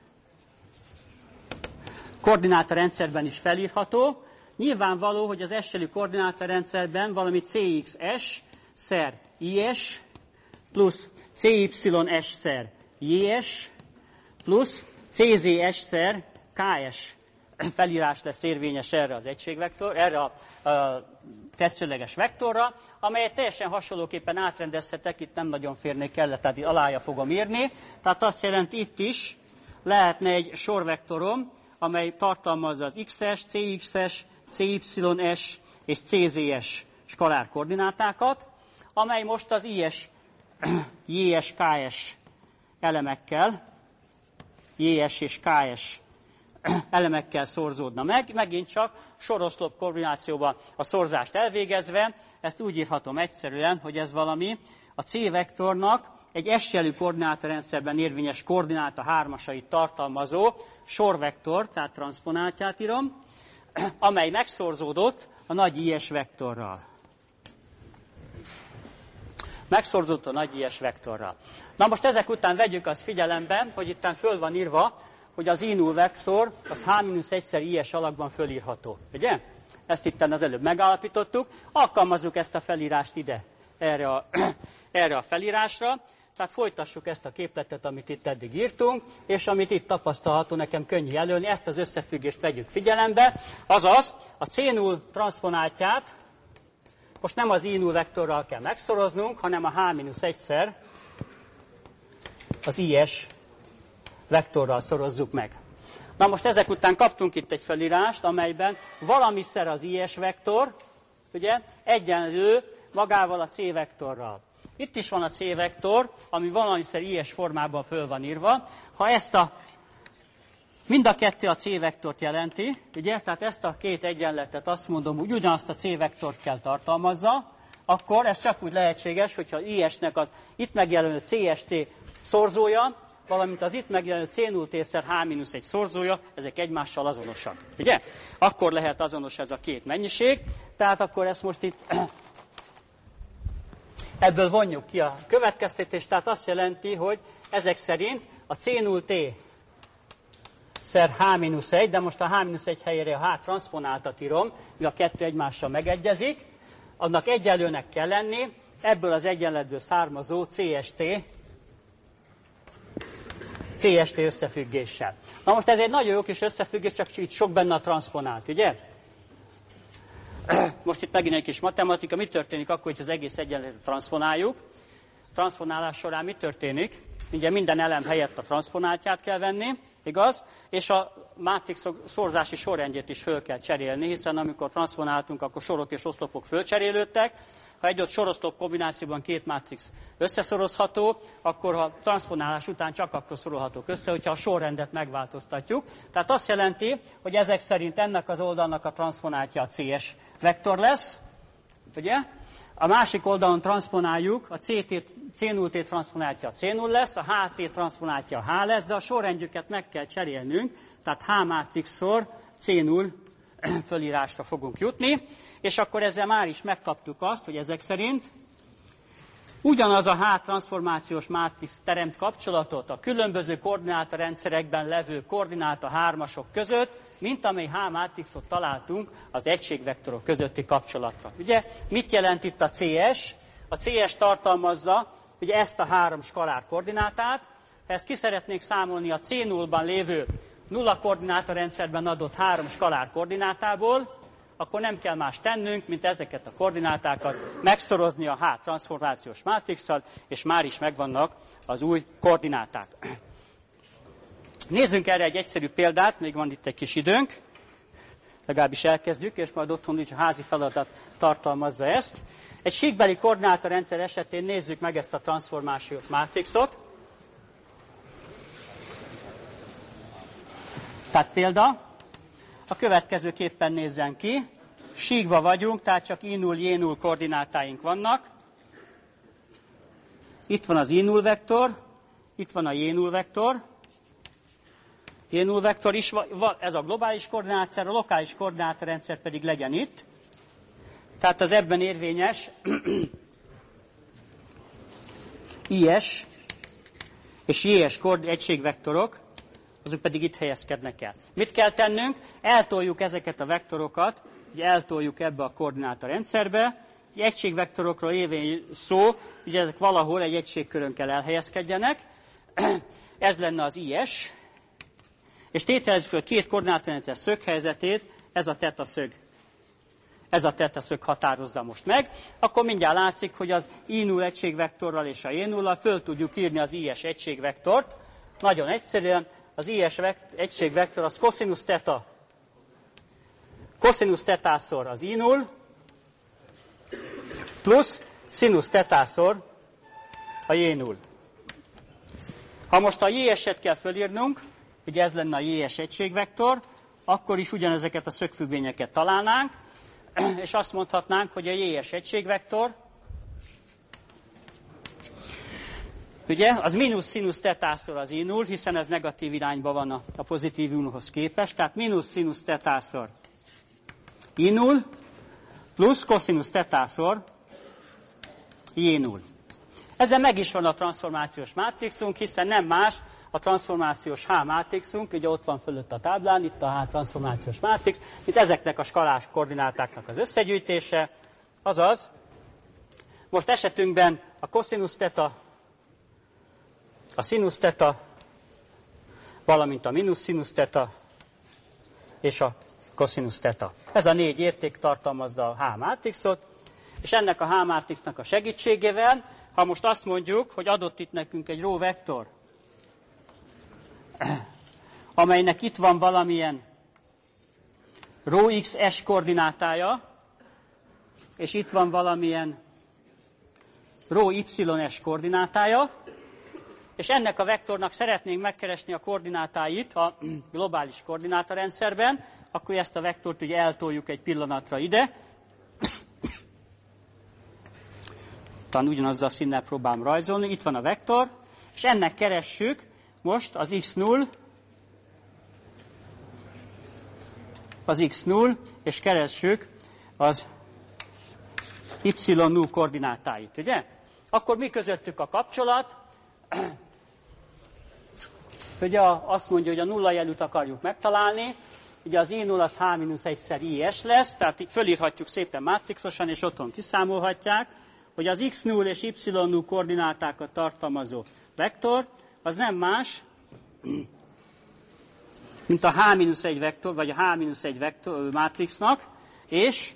koordinátorrendszerben is felírható. Nyilvánvaló, hogy az S-jelű koordinátorrendszerben valami cé iksz es szer i es plusz cé ipszilon es szer jé es plusz cé zé es szer ká es felírás lesz érvényes erre az egységvektor, erre a, a tetszőleges vektorra, amelyet teljesen hasonlóképpen átrendezhetek, itt nem nagyon férnék el, tehát alája fogom írni. Tehát azt jelenti, itt is lehetne egy sorvektorom, amely tartalmazza az iksz-es, cé iksz-es, cé ipszilon-es és cé zé-es skalár koordinátákat, amely most az i es, jé es, ká es elemekkel, jé es és ká es elemekkel szorzódna meg. Megint csak soroszlop kombinációban a szorzást elvégezve, ezt úgy írhatom egyszerűen, hogy ez valami a C-vektornak egy S-jelű koordinátorrendszerben érvényes koordináta hármasait tartalmazó sorvektor, tehát transzponáltját írom, amely megszorzódott a nagy i es vektorral. Megszorzódott a nagy i es vektorral. Na most ezek után vegyük azt figyelembe, hogy itt föl van írva, hogy az i null vektor az h mínusz egyszer i es alakban fölírható. Ugye? Ezt itt az előbb megállapítottuk. Alkalmazzuk ezt a felírást ide, erre a, erre a felírásra. Tehát folytassuk ezt a képletet, amit itt eddig írtunk, és amit itt tapasztalható, nekem könnyű jelölni, ezt az összefüggést vegyük figyelembe. Azaz, a cé null transzponáltját most nem az i null vektorral kell megszoroznunk, hanem a h mínusz egyszer az i es vektorral szorozzuk meg. Na most ezek után kaptunk itt egy felírást, amelyben valamiszer az i es vektor, ugye, egyenlő magával a C vektorral. Itt is van a C vektor, ami valamiszer i es formában föl van írva. Ha ezt a, mind a kettő a C vektort jelenti, ugye, tehát ezt a két egyenletet azt mondom, hogy ugyanazt a C vektort kell tartalmazza, akkor ez csak úgy lehetséges, hogyha i esnek az itt megjelenő cé es té szorzója, valamint az itt megjelenő cé null té-szer h mínusz egy szorzója, ezek egymással azonosak. Ugye? Akkor lehet azonos ez a két mennyiség, tehát akkor ezt most itt ebből vonjuk ki a következtetést, tehát azt jelenti, hogy ezek szerint a cé null té-szer h mínusz egy, de most a h mínusz egy helyére a h transzponáltat írom, mi a kettő egymással megegyezik, annak egyenlőnek kell lenni, ebből az egyenletből származó cé es té cé es té összefüggéssel. Na most ez egy nagyon jó kis összefüggés, csak itt sok benne a transzponált, ugye? Most itt megint egy kis matematika, mi történik akkor, hogy az egész egyenletet transzponáljuk? A transzponálás során mi történik? Ugye minden elem helyett a transzponáltját kell venni, igaz? És a mátrix szorzási sorrendjét is föl kell cserélni, hiszen amikor transzponáltunk, akkor sorok és oszlopok fölcserélődtek. Ha egy ott soroszlop kombinációban két mátrix összeszorozható, akkor a transzponálás után csak akkor szorolhatók össze, hogyha a sorrendet megváltoztatjuk. Tehát azt jelenti, hogy ezek szerint ennek az oldalnak a transzponáltja a cé es vektor lesz, ugye? A másik oldalon transzponáljuk, a cé null té transzponáltja a cé null lesz, a há té transzponáltja a H lesz, de a sorrendjüket meg kell cserélnünk, tehát H mátrixszor cé null fölírásra fogunk jutni, és akkor ezzel már is megkaptuk azt, hogy ezek szerint ugyanaz a H transformációs mátrix teremt kapcsolatot a különböző koordinátorrendszerekben levő koordináta hármasok között, mint amely H mátrixot találtunk az egységvektorok közötti kapcsolatra. Ugye, mit jelent itt a cé es? A cé es tartalmazza ugye ezt a három skalár koordinátát. Ha ezt ki szeretnék számolni a cé nullban lévő nulla koordinátorrendszerben adott három skalár koordinátából, akkor nem kell más tennünk, mint ezeket a koordinátákat megszorozni a H transformációs mátrixsal, és már is megvannak az új koordináták. Nézzünk erre egy egyszerű példát, még van itt egy kis időnk, legalábbis elkezdjük, és majd otthon is a házi feladat tartalmazza ezt. Egy síkbeli koordinátorrendszer esetén nézzük meg ezt a transformációs mátrixot. Tehát példa, a következőképpen nézzen ki. Síkba vagyunk, tehát csak i null, j null koordinátáink vannak. Itt van az i null vektor, itt van a j null vektor. j null vektor is, ez a globális koordinátor, a lokális koordinátorrendszer pedig legyen itt. Tehát az ebben érvényes i-es és j-es egységvektorok, azok pedig itt helyezkednek el. Mit kell tennünk? Eltoljuk ezeket a vektorokat, ugye eltoljuk ebbe a koordinátorrendszerbe. Egy egységvektorokról évén szó, ugye ezek valahol egy egységkörön kell elhelyezkedjenek. Ez lenne az i-es. És tételezzük fel két koordinátorrendszer szöghelyzetét, ez a tetaszög. Ez a tetaszög határozza most meg. Akkor mindjárt látszik, hogy az i null egységvektorral és a j nullal föl tudjuk írni az i-es egységvektort. Nagyon egyszerűen az i-es egységvektor az cosinus theta. Cosinus tetaszor az i null plusz sinus tetaszor a j null. Ha most a j-eset kell fölírnunk, ugye ez lenne a j-es egységvektor, akkor is ugyanezeket a szögfüggvényeket találnánk, és azt mondhatnánk, hogy a j-es egységvektor, ugye, az mínusz sinus tetaszor az i null, hiszen ez negatív irányban van a, a pozitív i nullhoz képest, tehát mínusz sinus tetaszor i null plusz cosinus tetaszor j null. Ezzel meg is van a transformációs mátrixunk, hiszen nem más a transformációs H mátrixunk, ugye ott van fölött a táblán, itt a H transformációs mátrix, itt ezeknek a skalás koordinátáknak az összegyűjtése, azaz, most esetünkben a cosinus theta, a sinus theta, valamint a minusz sinus theta és a cosinus theta. Ez a négy érték tartalmazza a H mátrixot, és ennek a H mátrixnak a segítségével, ha most azt mondjuk, hogy adott itt nekünk egy rho vektor, amelynek itt van valamilyen rho x-es koordinátája, és itt van valamilyen rho y-es koordinátája, és ennek a vektornak szeretnénk megkeresni a koordinátáit a globális koordinátorrendszerben, akkor ezt a vektort ugye eltoljuk egy pillanatra ide. Talán ugyanazzal a színnel próbálom rajzolni. Itt van a vektor, és ennek keressük most az x null, az x null, és keressük az y null koordinátáit, ugye? Akkor mi közöttük a kapcsolat? Ugye azt mondja, hogy a nulla jelűt akarjuk megtalálni, ugye az i null az h mínusz egyszer i-es lesz, tehát itt fölírhatjuk szépen mátrixosan, és otthon kiszámolhatják, hogy az x null és y null koordinátákat tartalmazó vektor, az nem más, mint a h mínusz egy vektor, vagy a h mínusz egy vektor mátrixnak, és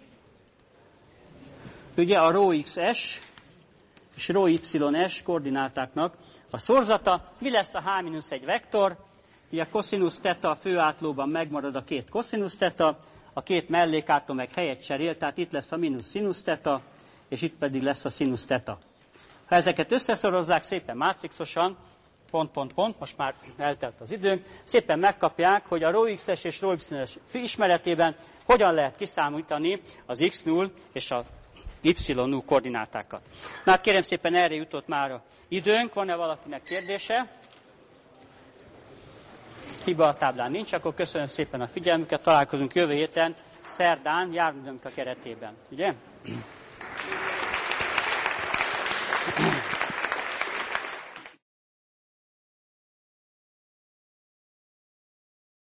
ugye a rho x-es és rho y-es koordinátáknak a szorzata. Mi lesz a h mínusz egy vektor? Ugye a cosinus theta a főátlóban megmarad a két cosinus theta, a két mellékátló meg helyet cserél, tehát itt lesz a mínusz sinus theta, és itt pedig lesz a sinus theta. Ha ezeket összeszorozzák szépen mátrixosan, pont, pont, pont, most már eltelt az időnk, szépen megkapják, hogy a rho x-es és rho y-es ismeretében hogyan lehet kiszámítani az x null és a y null koordinátákat. Na hát kérem szépen, erre jutott már a időnk, van-e valakinek kérdése? Hiba a táblán nincs, akkor köszönöm szépen a figyelmüket, találkozunk jövő héten, szerdán, járműdönk a keretében, ugye?